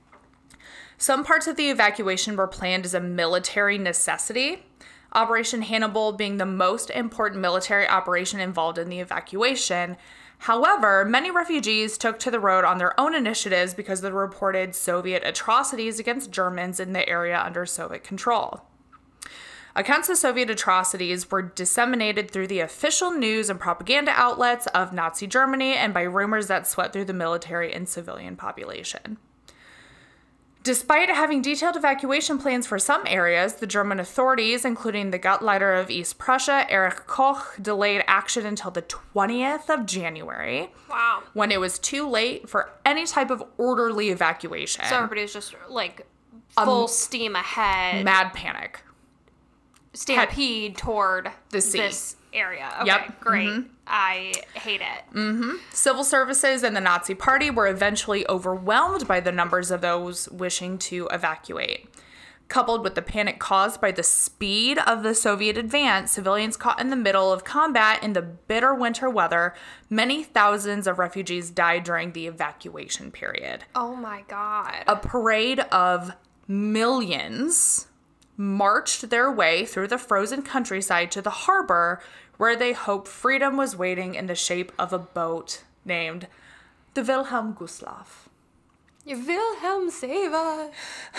Some parts of the evacuation were planned as a military necessity, Operation Hannibal being the most important military operation involved in the evacuation. However, many refugees took to the road on their own initiatives because of the reported Soviet atrocities against Germans in the area under Soviet control. Accounts of Soviet atrocities were disseminated through the official news and propaganda outlets of Nazi Germany and by rumors that swept through the military and civilian population. Despite having detailed evacuation plans for some areas, the German authorities, including the Gauleiter of East Prussia, Erich Koch, delayed action until the 20th of January. Wow. When it was too late for any type of orderly evacuation. So everybody was just like full steam ahead. Mad panic. Stampede toward the sea. This area. Okay, Yep. great. I hate it. Civil services and the Nazi Party were eventually overwhelmed by the numbers of those wishing to evacuate. Coupled with the panic caused by the speed of the Soviet advance, civilians caught in the middle of combat in the bitter winter weather, many thousands of refugees died during the evacuation period. Oh my God. A parade of millions marched their way through the frozen countryside to the harbor, where they hoped freedom was waiting in the shape of a boat named the Wilhelm Gustloff. Wilhelm save us.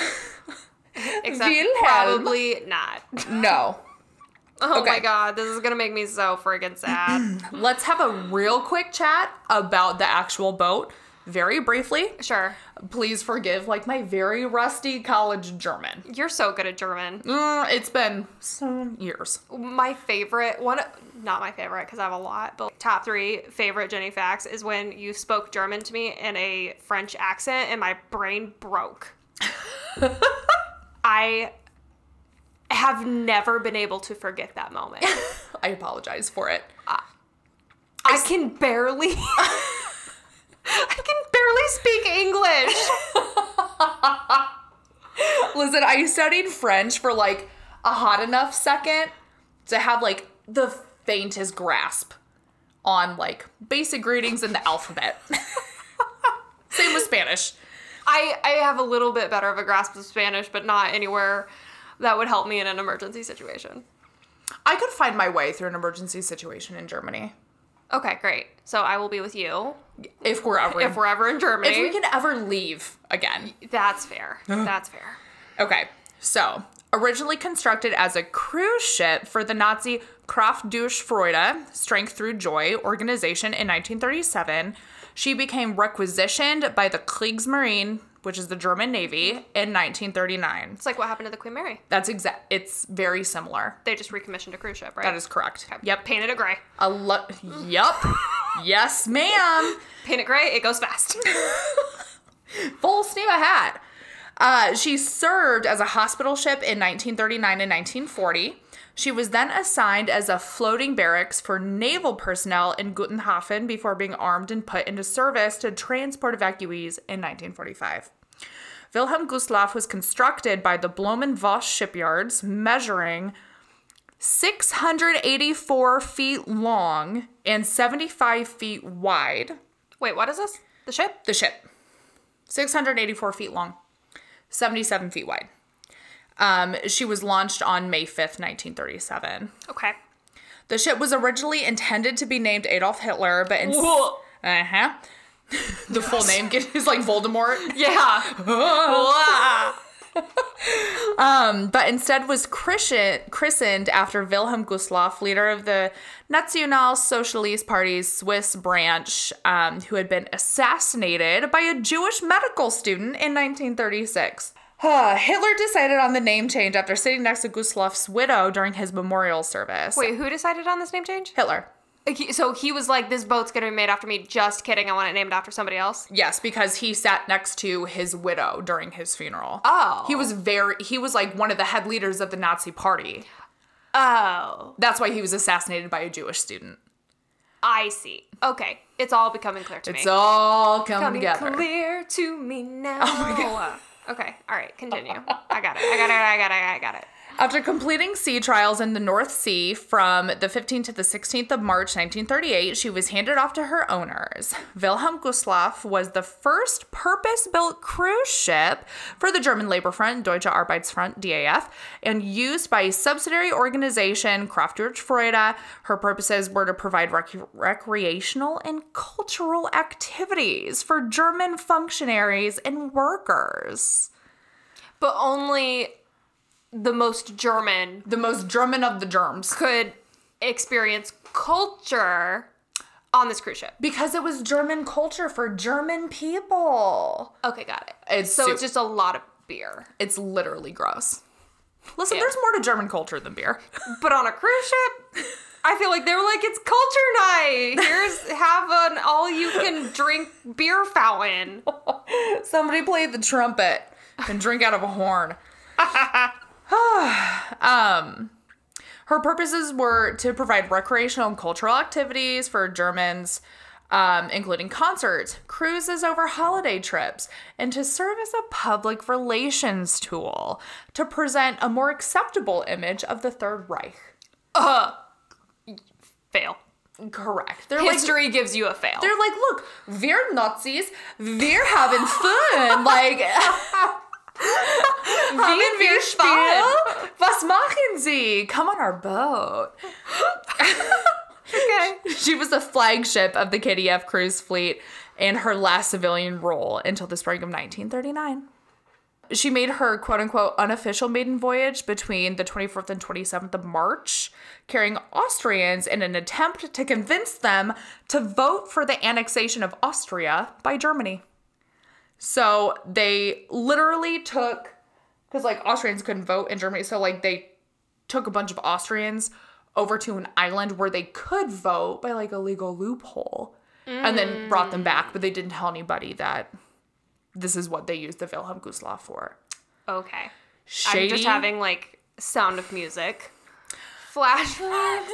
Except Wilhelm. probably not. No. Oh Okay. my God, this is gonna make me so friggin' sad. Let's have a real quick chat about the actual boat. Very briefly. Sure. Please forgive, my very rusty college German. You're so good at German. It's been some years. My favorite one, not my favorite because I have a lot, but top 3 favorite Jenny facts is when you spoke German to me in a French accent and my brain broke. I have never been able to forget that moment. I apologize for it. I can barely speak English. Listen, I studied French for a hot enough second to have the faintest grasp on basic greetings in the alphabet. Same with Spanish. I have a little bit better of a grasp of Spanish, but not anywhere that would help me in an emergency situation. I could find my way through an emergency situation in Germany. Okay, great. So I will be with you If we're ever in Germany. If we can ever leave again. That's fair. That's fair. Okay, so originally constructed as a cruise ship for the Nazi Kraft durch Freude, Strength Through Joy organization in 1937, she became requisitioned by the Kriegsmarine, which is the German Navy, in 1939. It's like what happened to the Queen Mary. It's very similar. They just recommissioned a cruise ship, right? That is correct. Okay. Yep. Painted it gray. Yup. Yes, ma'am. Paint it gray, it goes fast. Full steam ahead. She served as a hospital ship in 1939 and 1940. She was then assigned as a floating barracks for naval personnel in Gutenhafen before being armed and put into service to transport evacuees in 1945. Wilhelm Gustloff was constructed by the Blohm and Voss shipyards, measuring 684 feet long and 75 feet wide. Wait, what is this? The ship? The ship. 684 feet long, 77 feet wide. She was launched on May 5th, 1937. Okay. The ship was originally intended to be named Adolf Hitler, but the full name is like Voldemort. Yeah. But instead was christened after Wilhelm Gustloff, leader of the Nationalsozialist Party's Swiss branch, who had been assassinated by a Jewish medical student in 1936. Hitler decided on the name change after sitting next to Gustloff's widow during his memorial service. Wait, who decided on this name change? Hitler. So he was like, this boat's going to be made after me. Just kidding. I want it named after somebody else. Yes, because he sat next to his widow during his funeral. Oh. He was like one of the head leaders of the Nazi party. Oh. That's why he was assassinated by a Jewish student. I see. Okay. It's all becoming clear to me. It's all coming together. Clear to me now. Oh my God. Okay. All right. Continue. I got it. After completing sea trials in the North Sea from the 15th to the 16th of March 1938, she was handed off to her owners. Wilhelm Gustloff was the first purpose-built cruise ship for the German Labor Front, Deutsche Arbeitsfront, DAF, and used by a subsidiary organization, Kraft durch Freude. Her purposes were to provide recreational and cultural activities for German functionaries and workers. But only the most German of the germs could experience culture on this cruise ship. Because it was German culture for German people. Okay, got it. It's just a lot of beer. It's literally gross. Listen, Yeah. there's more to German culture than beer. But on a cruise ship, I feel like they were like, it's culture night. Have an all-you-can-drink beer fountain. Somebody play the trumpet and drink out of a horn. Her purposes were to provide recreational and cultural activities for Germans, including concerts, cruises over holiday trips, and to serve as a public relations tool to present a more acceptable image of the Third Reich. Fail. Correct. History gives you a fail. They're like, look, we're Nazis. We're having fun. Like, Haben wir Spaß? Was machen Sie? Come on our boat. Okay. She was the flagship of the KDF cruise fleet and her last civilian role until the spring of 1939. She made her quote-unquote unofficial maiden voyage between the 24th and 27th of March, carrying Austrians in an attempt to convince them to vote for the annexation of Austria by Germany. So they literally took, because like Austrians couldn't vote in Germany, so like they took a bunch of Austrians over to an island where they could vote by like a legal loophole and then brought them back, but they didn't tell anybody that this is what they used the Wilhelm Gustloff for. Okay. Shady. I'm just having like Sound of Music flashbacks.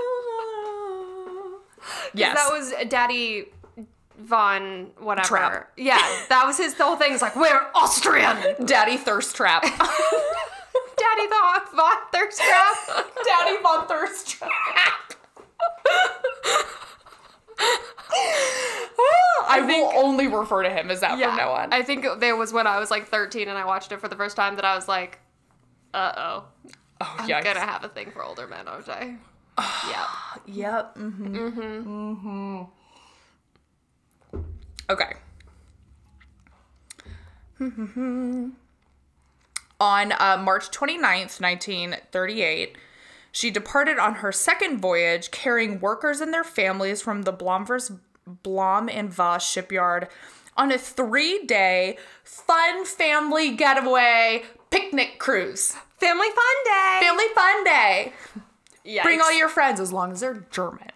Yes. That was Daddy Von whatever. Trap. Yeah, that was his whole thing. He's like, we're Austrian. Daddy Thirst Trap. Daddy Von Thirst Trap. Daddy Von Thirst Trap. I will only refer to him as that from now on. I think there was when I was like 13 and I watched it for the first time that I was like, uh-oh. Oh, I'm yikes. gonna have a thing for older men, aren't I? Yep. Yep. Okay. On March 29th, 1938, she departed on her second voyage, carrying workers and their families from the Blohm and Voss shipyard on a 3-day fun family getaway picnic cruise. Family fun day. Family fun day. Yikes. Bring all your friends as long as they're German.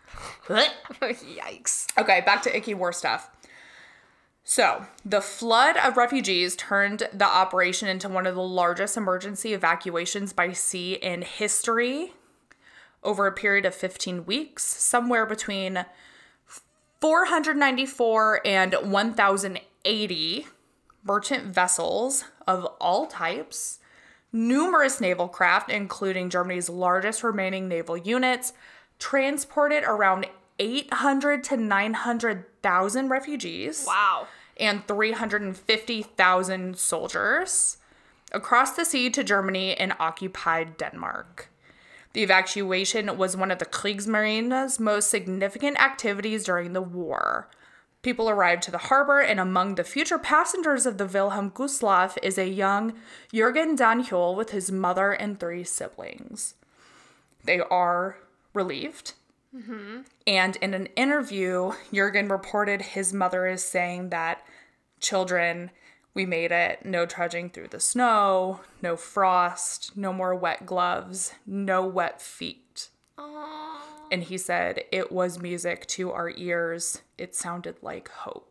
Yikes. Okay, back to icky war stuff. So, the flood of refugees turned the operation into one of the largest emergency evacuations by sea in history over a period of 15 weeks, somewhere between 494 and 1,080 merchant vessels of all types, numerous naval craft, including Germany's largest remaining naval units, transported around 800 to 900,000 refugees. Wow. And 350,000 soldiers across the sea to Germany and occupied Denmark. The evacuation was one of the Kriegsmarine's most significant activities during the war. People arrived to the harbor, and among the future passengers of the Wilhelm Gustloff is a young Jürgen Danhul with his mother and 3 siblings. They are relieved. Mm-hmm. And in an interview, Jürgen reported his mother is saying that, "Children, we made it. No trudging through the snow, no frost, no more wet gloves, no wet feet." Aww. And he said, "It was music to our ears. It sounded like hope."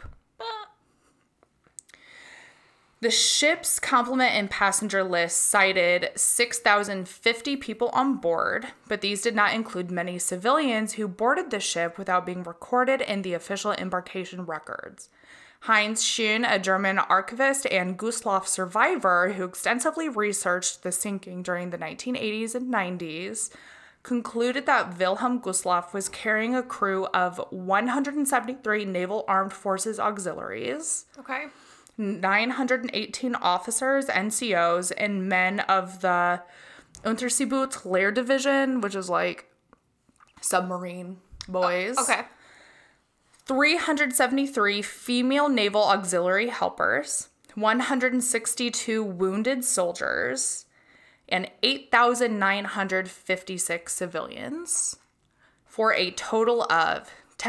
The ship's complement and passenger list cited 6,050 people on board, but these did not include many civilians who boarded the ship without being recorded in the official embarkation records. Heinz Schön, a German archivist and Gustloff survivor who extensively researched the sinking during the 1980s and 90s, concluded that Wilhelm Gustloff was carrying a crew of 173 Naval Armed Forces auxiliaries, Okay. 918 officers, NCOs, and men of the Unterseeboot Lehr Division, which is like submarine boys. Okay. 373 female naval auxiliary helpers, 162 wounded soldiers, and 8,956 civilians, for a total of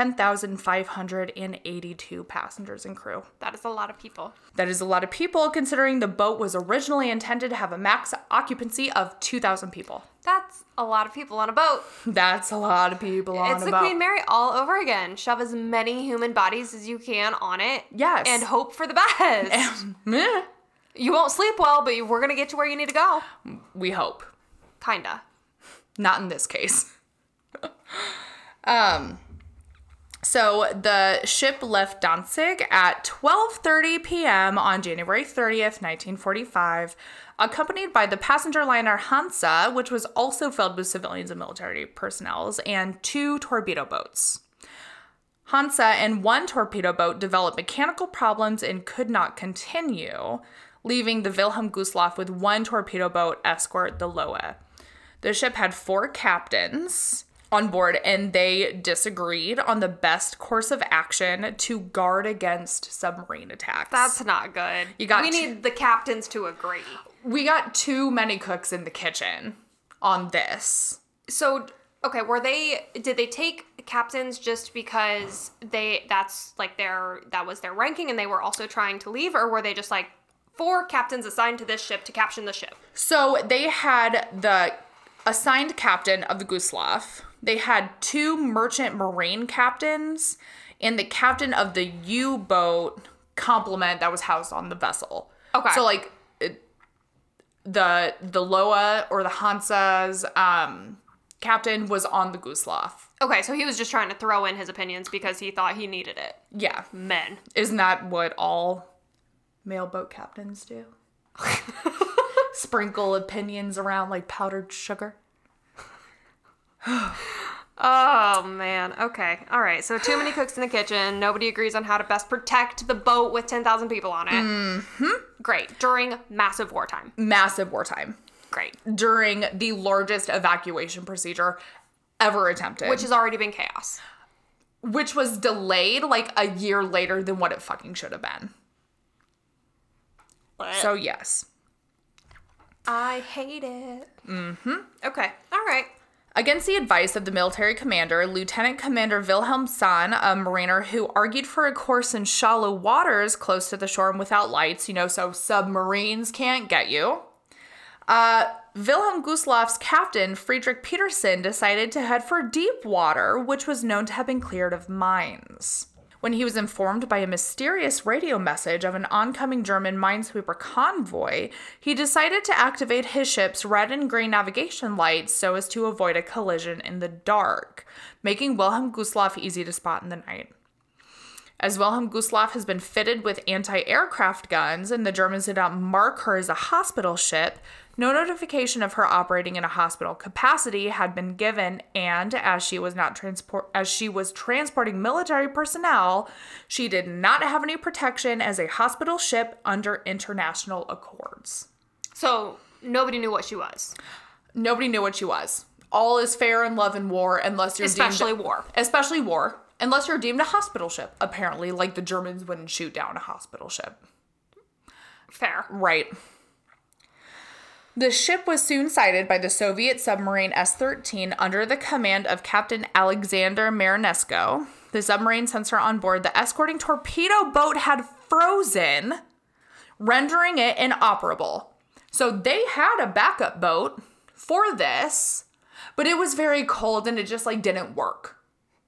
10,582 passengers and crew. That is a lot of people. That is a lot of people, considering the boat was originally intended to have a max occupancy of 2,000 people. That's a lot of people on a boat. That's a lot of people on a boat. It's the Queen Mary all over again. Shove as many human bodies as you can on it. Yes. And hope for the best. Meh. You won't sleep well, but we're going to get you where you need to go. We hope. Kinda. Not in this case. So the ship left Danzig at 12:30 p.m. on January 30th, 1945, accompanied by the passenger liner Hansa, which was also filled with civilians and military personnel, and 2 torpedo boats. Hansa and 1 torpedo boat developed mechanical problems and could not continue, leaving the Wilhelm Gustloff with 1 torpedo boat escort the Lohe. The ship had 4 captains on board, and they disagreed on the best course of action to guard against submarine attacks. That's not good. We need the captains to agree. We got too many cooks in the kitchen on this. So, okay, did they take captains just because that was their ranking and they were also trying to leave, or were they just like 4 captains assigned to this ship to captain the ship? So they had the assigned captain of the Gustloff. They had 2 merchant marine captains and the captain of the U-boat complement that was housed on the vessel. Okay. So like the Lohe or the Hansa's captain was on the Gustloff. Okay, so he was just trying to throw in his opinions because he thought he needed it. Yeah. Men. Isn't that what all male boat captains do? Sprinkle opinions around like powdered sugar. Oh, man. Okay. All right. So too many cooks in the kitchen. Nobody agrees on how to best protect the boat with 10,000 people on it. Mm-hmm. Great. During massive wartime. Massive wartime. Great. During the largest evacuation procedure ever attempted. Which has already been chaos. Which was delayed like a year later than what it fucking should have been. What? So, yes. I hate it. Mm-hmm. Okay. All right. Against the advice of the military commander, Lieutenant Commander Wilhelm Sahn, a mariner who argued for a course in shallow waters close to the shore and without lights, so submarines can't get you. Wilhelm Gustloff's captain, Friedrich Petersen, decided to head for deep water, which was known to have been cleared of mines. When he was informed by a mysterious radio message of an oncoming German minesweeper convoy, he decided to activate his ship's red and green navigation lights so as to avoid a collision in the dark, making Wilhelm Gustloff easy to spot in the night. As Wilhelm Gustloff has been fitted with anti-aircraft guns and the Germans did not mark her as a hospital ship, no notification of her operating in a hospital capacity had been given, and as she was transporting military personnel, she did not have any protection as a hospital ship under international accords. So nobody knew what she was. Nobody knew what she was. All is fair in love and war unless you're Especially war. Especially war. Unless you're deemed a hospital ship, apparently. Like the Germans wouldn't shoot down a hospital ship. Fair. Right. The ship was soon sighted by the Soviet submarine S-13 under the command of Captain Alexander Marinesko. The submarine sensor on board the escorting torpedo boat had frozen, rendering it inoperable. So they had a backup boat for this, but it was very cold and it just didn't work.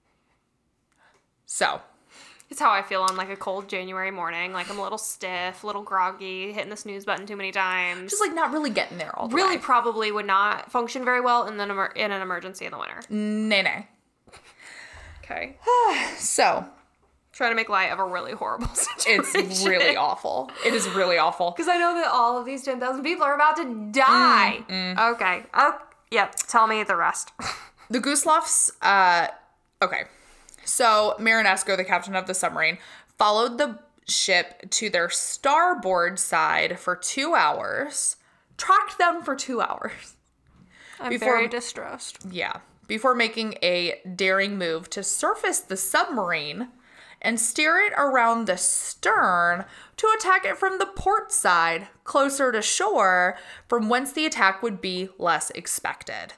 So it's how I feel on a cold January morning. I'm a little stiff, a little groggy, hitting the snooze button too many times. just not really getting there all the way. Really probably would not function very well in an emergency in the winter. Nay. Okay. So Trying to make light of a really horrible situation. it's really awful. It is really awful. Because I know that all of these 10,000 people are about to die. Okay. Oh, yep. Tell me the rest. The Gustloffs, okay. So Marinesko, the captain of the submarine, followed the ship to their starboard side for 2 hours, tracked them for 2 hours. I'm very distressed. Yeah. Before making a daring move to surface the submarine and steer it around the stern to attack it from the port side, closer to shore, from whence the attack would be less expected.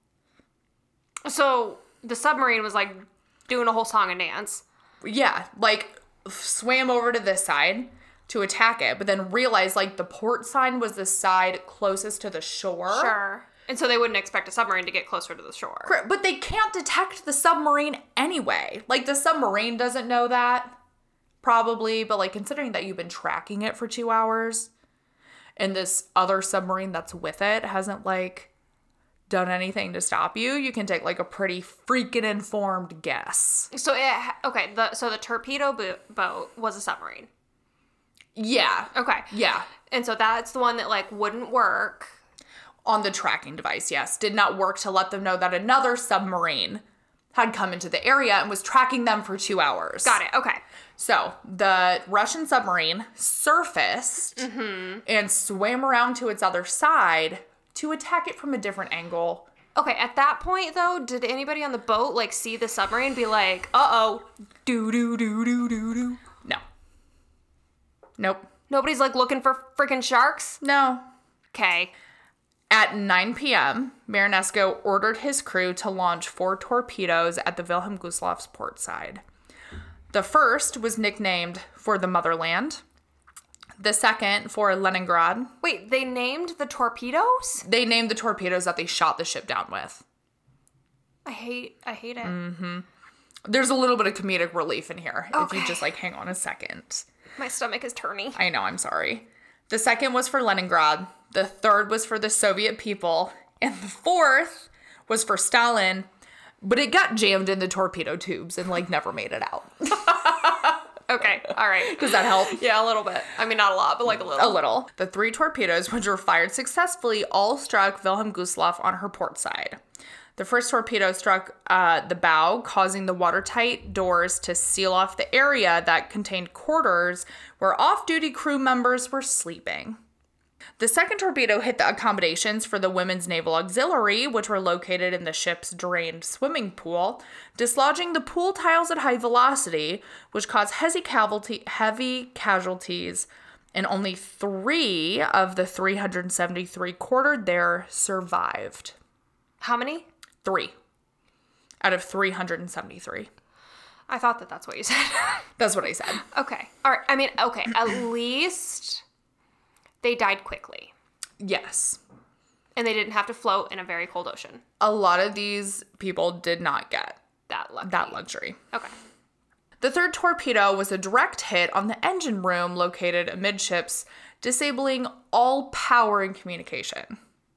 So the submarine was doing a whole song and dance. Yeah, swam over to this side to attack it, but then realized the port side was the side closest to the shore. Sure. And so they wouldn't expect a submarine to get closer to the shore. Correct, but they can't detect the submarine anyway. The submarine doesn't know that, probably, but considering that you've been tracking it for 2 hours, and this other submarine that's with it hasn't done anything to stop you, you can take a pretty freaking informed guess. So so the torpedo boat was a submarine. Yeah. Okay. Yeah. And so that's the one that wouldn't work on the tracking device. Yes, did not work to let them know that another submarine had come into the area and was tracking them for 2 hours. Got it. Okay. So the Russian submarine surfaced and swam around to its other side to attack it from a different angle. Okay, at that point, though, did anybody on the boat, see the submarine and be uh-oh, do-do-do-do-do-do? No. Nope. Nobody's, looking for freaking sharks? No. Okay. At 9 p.m., Marinesko ordered his crew to launch 4 torpedoes at the Wilhelm Gustloff's port side. The first was nicknamed for the motherland. The second for Leningrad. Wait, they named the torpedoes? They named the torpedoes that they shot the ship down with. I hate it. Mm-hmm. There's a little bit of comedic relief in here. Okay. If you just hang on a second. My stomach is turning. I know, I'm sorry. The second was for Leningrad. The third was for the Soviet people. And the fourth was for Stalin. But it got jammed in the torpedo tubes and never made it out. Okay, all right. Does that help? Yeah, a little bit. I mean, not a lot, but a little. A little. The 3 torpedoes, which were fired successfully, all struck Wilhelm Gustloff on her port side. The first torpedo struck the bow, causing the watertight doors to seal off the area that contained quarters where off-duty crew members were sleeping. The second torpedo hit the accommodations for the Women's Naval Auxiliary, which were located in the ship's drained swimming pool, dislodging the pool tiles at high velocity, which caused heavy casualties, and only 3 of the 373 quartered there survived. How many? 3 out of 373. I thought that's what you said. That's what I said. Okay. All right. I mean, okay. At least they died quickly. Yes. And they didn't have to float in a very cold ocean. A lot of these people did not get that luxury. Okay. The third torpedo was a direct hit on the engine room located amidships, disabling all power and communication.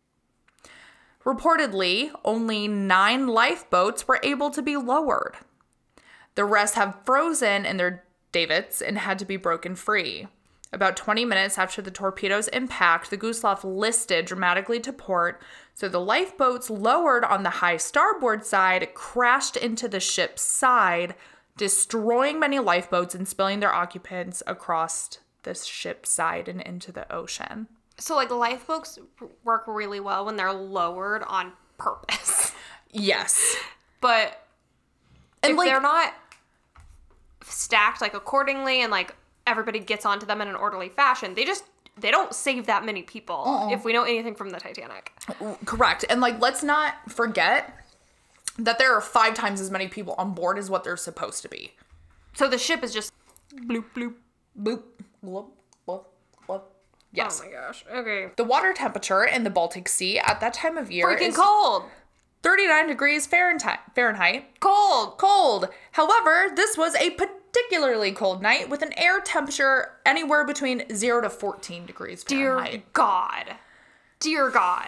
Reportedly, only 9 lifeboats were able to be lowered. The rest have frozen in their davits and had to be broken free. About 20 minutes after the torpedo's impact, the Gustloff listed dramatically to port, so the lifeboats lowered on the high starboard side crashed into the ship's side, destroying many lifeboats and spilling their occupants across the ship's side and into the ocean. So, like, lifeboats work really well when they're lowered on purpose. Yes. But And, if like, they're not stacked, like, accordingly and, like, everybody gets onto them in an orderly fashion, they don't save that many people, if we know anything from the Titanic. Correct. And, like, let's not forget that there are 5 times as many people on board as what they're supposed to be. So the ship is just bloop, bloop. Boop. Bloop, bloop, bloop. Yes. Oh my gosh. Okay. The water temperature in the Baltic Sea at that time of year Freaking is cold. 39 degrees Fahrenheit. Cold. Cold. However, this was a particularly cold night with an air temperature anywhere between 0 to 14 degrees Fahrenheit. Dear God.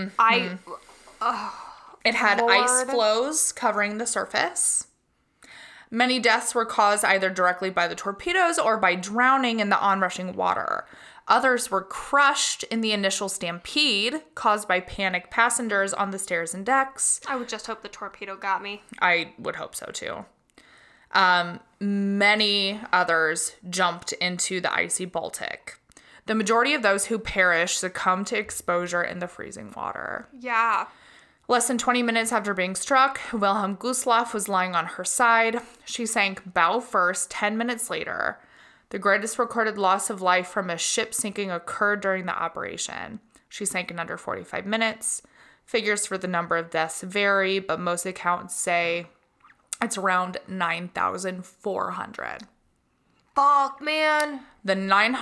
It had Lord. ice floes covering the surface. Many deaths were caused either directly by the torpedoes or by drowning in the onrushing water. Others were crushed in the initial stampede caused by panicked passengers on the stairs and decks. I would just hope the torpedo got me. I would hope so too. Many others jumped into the icy Baltic. The majority of those who perished succumbed to exposure in the freezing water. Yeah. Less than 20 minutes after being struck, Wilhelm Gustloff was lying on her side. She sank bow first 10 minutes later. The greatest recorded loss of life from a ship sinking occurred during the operation. She sank in under 45 minutes. Figures for the number of deaths vary, but most accounts say it's around 9,400. Fuck, man. The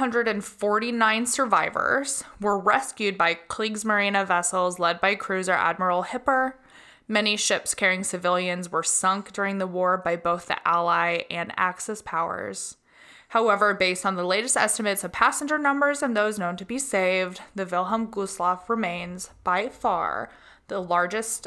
949 survivors were rescued by Kriegsmarine vessels led by cruiser Admiral Hipper. Many ships carrying civilians were sunk during the war by both the Ally and Axis powers. However, based on the latest estimates of passenger numbers and those known to be saved, the Wilhelm Gustloff remains by far the largest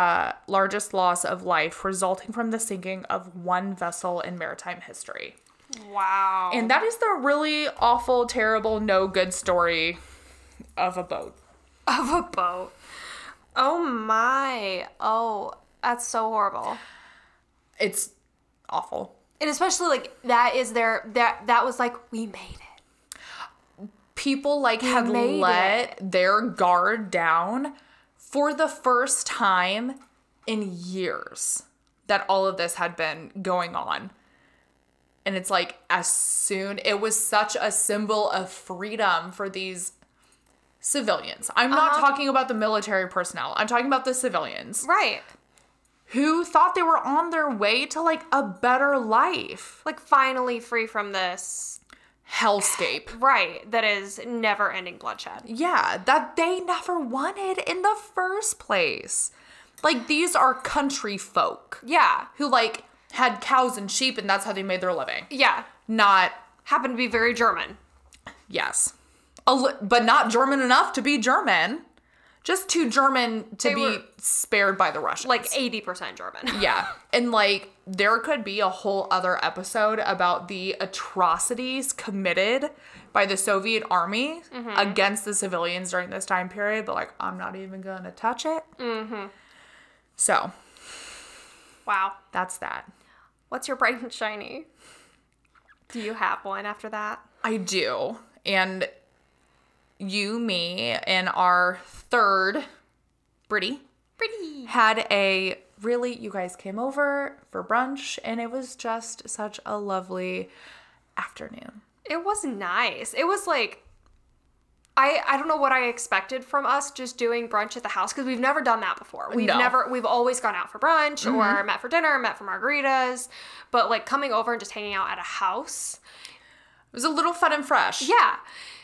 loss of life resulting from the sinking of one vessel in maritime history. Wow. And that is the really awful, terrible, no good story of a boat. Of a boat. Oh my. Oh, that's so horrible. It's awful. And especially like that was like, we made it. People like had let their guard down for the first time in years that all of this had been going on. And it's like, it was such a symbol of freedom for these civilians. I'm not talking about the military personnel. I'm talking about the civilians. Right. Who thought they were on their way to like a better life. Like finally free from this hellscape. Right. That is never ending bloodshed. Yeah. That they never wanted in the first place. Like these are country folk. Yeah. Who like had cows and sheep and that's how they made their living. Yeah. Not. Happened to be very German. Yes. But not German enough to be German. Just too German to be spared by the Russians. Like 80% German. Yeah. And like there could be a whole other episode about the atrocities committed by the Soviet army against the civilians during this time period. But like I'm not even going to touch it. Mm-hmm. So. Wow. That's that. What's your bright and shiny? Do you have one after that? I do. And you, me, and our third, Brittany, had you guys came over for brunch, and it was just such a lovely afternoon. It was nice. It was like, I don't know what I expected from us just doing brunch at the house, because we've never done that before. We've always gone out for brunch or met for dinner, met for margaritas, but like coming over and just hanging out at a house. It was a little fun and fresh. Yeah.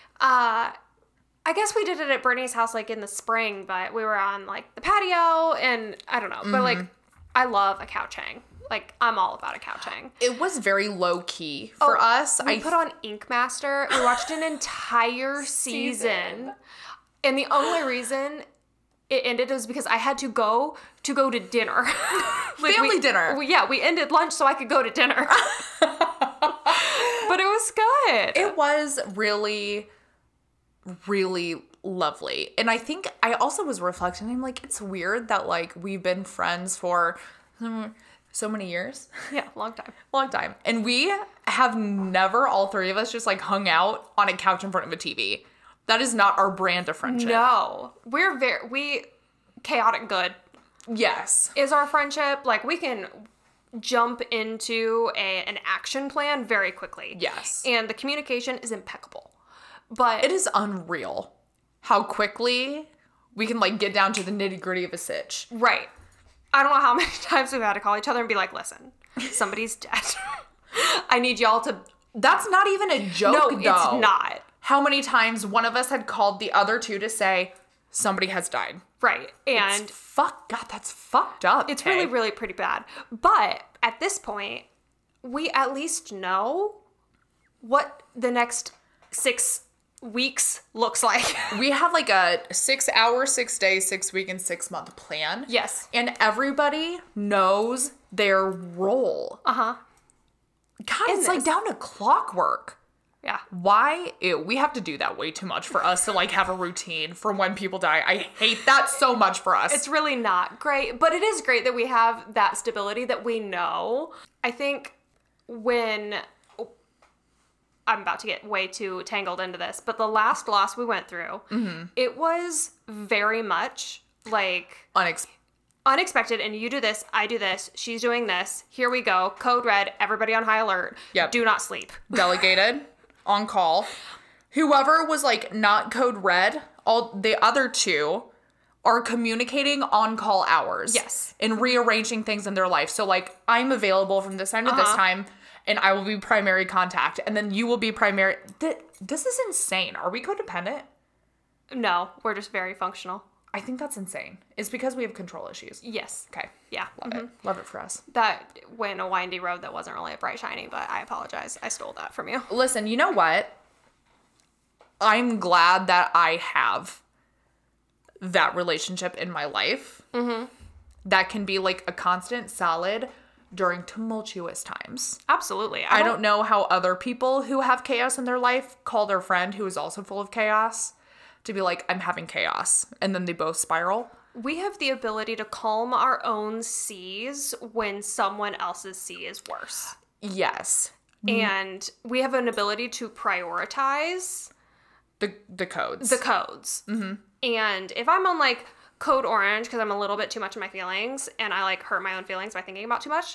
I guess we did it at Brittany's house like in the spring, but we were on like the patio and I don't know. But like I love a couch hang. Like I'm all about a couch hang. It was very low key for us. We put on Ink Master. We watched an entire season. And the only reason it ended was because I had to go to dinner. Family dinner. We ended lunch so I could go to dinner. but it was good. It was really, really lovely. And I think I also was reflecting, I'm like, it's weird that like we've been friends for so many years. Yeah, long time. Long time. And we have never, all three of us, just like hung out on a couch in front of a TV. That is not our brand of friendship. No. We chaotic good Yes. is our friendship. Like, we can jump into an action plan very quickly. Yes. And the communication is impeccable. But It is unreal how quickly we can like get down to the nitty gritty of a sitch. right. I don't know how many times we've had to call each other and be like, listen, somebody's dead. I need y'all to... That's not even a joke, No, though. it's not. How many times one of us had called the other two to say, somebody has died. Right. And God, that's fucked up. it's Tay. really, really pretty bad. But at this point, we at least know what the next 6 weeks looks like. We have like a 6 hour, 6 day, 6 week, and 6 month plan. Yes. And everybody knows their role. Uh-huh. God, In it's like this. down to clockwork. Yeah. Why? Ew, we have to do that way too much for us to like have a routine for when people die. I hate that so much for us. It's really not great, but it is great that we have that stability that we know. I think when I'm about to get way too tangled into this, but the last loss we went through, it was very much like unexpected. And you do this, I do this, she's doing this. Here we go. Code red. Everybody on high alert. Yep. Do not sleep. Delegated, on call. Whoever was like not code red, all the other two are communicating on call hours. Yes. And rearranging things in their life. So like I'm available from this time to this time and I will be primary contact and then you will be primary. This is insane. Are we codependent? No, we're just very functional. I think that's insane. It's because we have control issues. Yes. Okay. Yeah. Love it. Love it for us. That went a windy road that wasn't really a bright shiny, but I apologize. I stole that from you. Listen, you know what? I'm glad that I have that relationship in my life. That can be like a constant solid during tumultuous times. Absolutely. I don't know how other people who have chaos in their life call their friend who is also full of chaos to be like, I'm having chaos. And then they both spiral. We have the ability to calm our own seas when someone else's sea is worse. Yes. And we have an ability to prioritize The codes. the codes. And if I'm on like code orange because I'm a little bit too much in my feelings and I like hurt my own feelings by thinking about too much,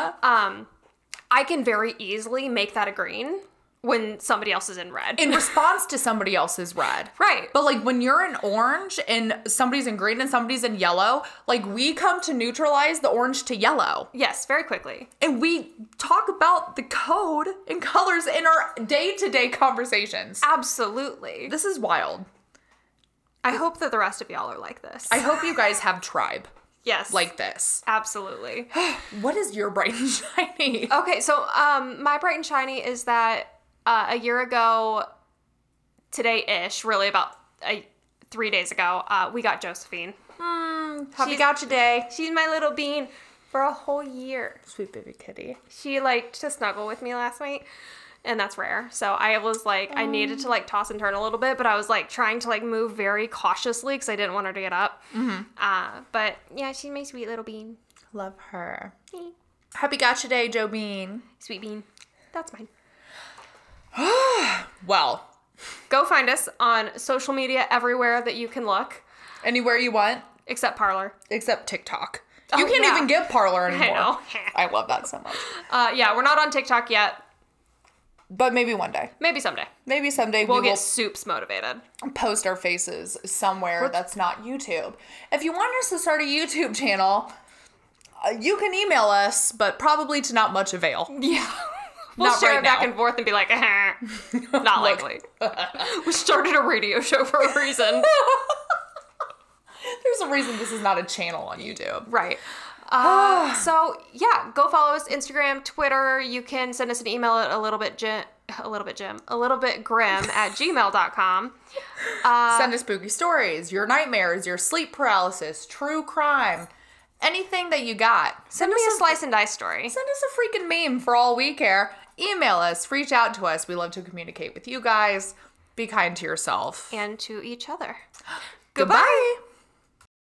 I can very easily make that a green when somebody else is in red. in response to somebody else's red. Right. But like when you're in orange and somebody's in green and somebody's in yellow, like we come to neutralize the orange to yellow. Yes, very quickly. And we talk about the code and colors in our day-to-day conversations. Absolutely. This is wild. I hope that the rest of y'all are like this. I hope you guys have tribe yes. like this. Absolutely. What is your bright and shiny? Okay, so my bright and shiny is that a year ago, today-ish, really about 3 days ago, we got Josephine. Happy Gotcha Day. She's my little bean for a whole year. Sweet baby kitty. She liked to snuggle with me last night, and that's rare. So I was like, I needed to like toss and turn a little bit, but I was like trying to like move very cautiously because I didn't want her to get up. But yeah, she's my sweet little bean. Love her. Hey, Happy Gotcha Day, Joe Bean. sweet bean. That's mine. Well, Go find us on social media everywhere that you can look, anywhere you want, except Parlor. except TikTok. Oh, You can't yeah. even get Parlor anymore. I know. I love that so much. Yeah, we're not on TikTok yet. But maybe one day. Maybe someday. Maybe someday We'll we get will soups motivated. post our faces somewhere that's not YouTube. If you want us to start a YouTube channel, you can email us, but probably to not much avail. Yeah. We'll Not share right it back now. and forth and be like, not likely. We started a radio show for a reason. There's a reason this is not a channel on YouTube. Right. So yeah, go follow us Instagram, Twitter. You can send us an email at a little bit grim at gmail.com. Send us spooky stories, your nightmares, your sleep paralysis, true crime, anything that you got. Send me a slice and dice story. Send us a freaking meme for all we care. email us, reach out to us. We love to communicate with you guys. Be kind to yourself. And to each other. Goodbye.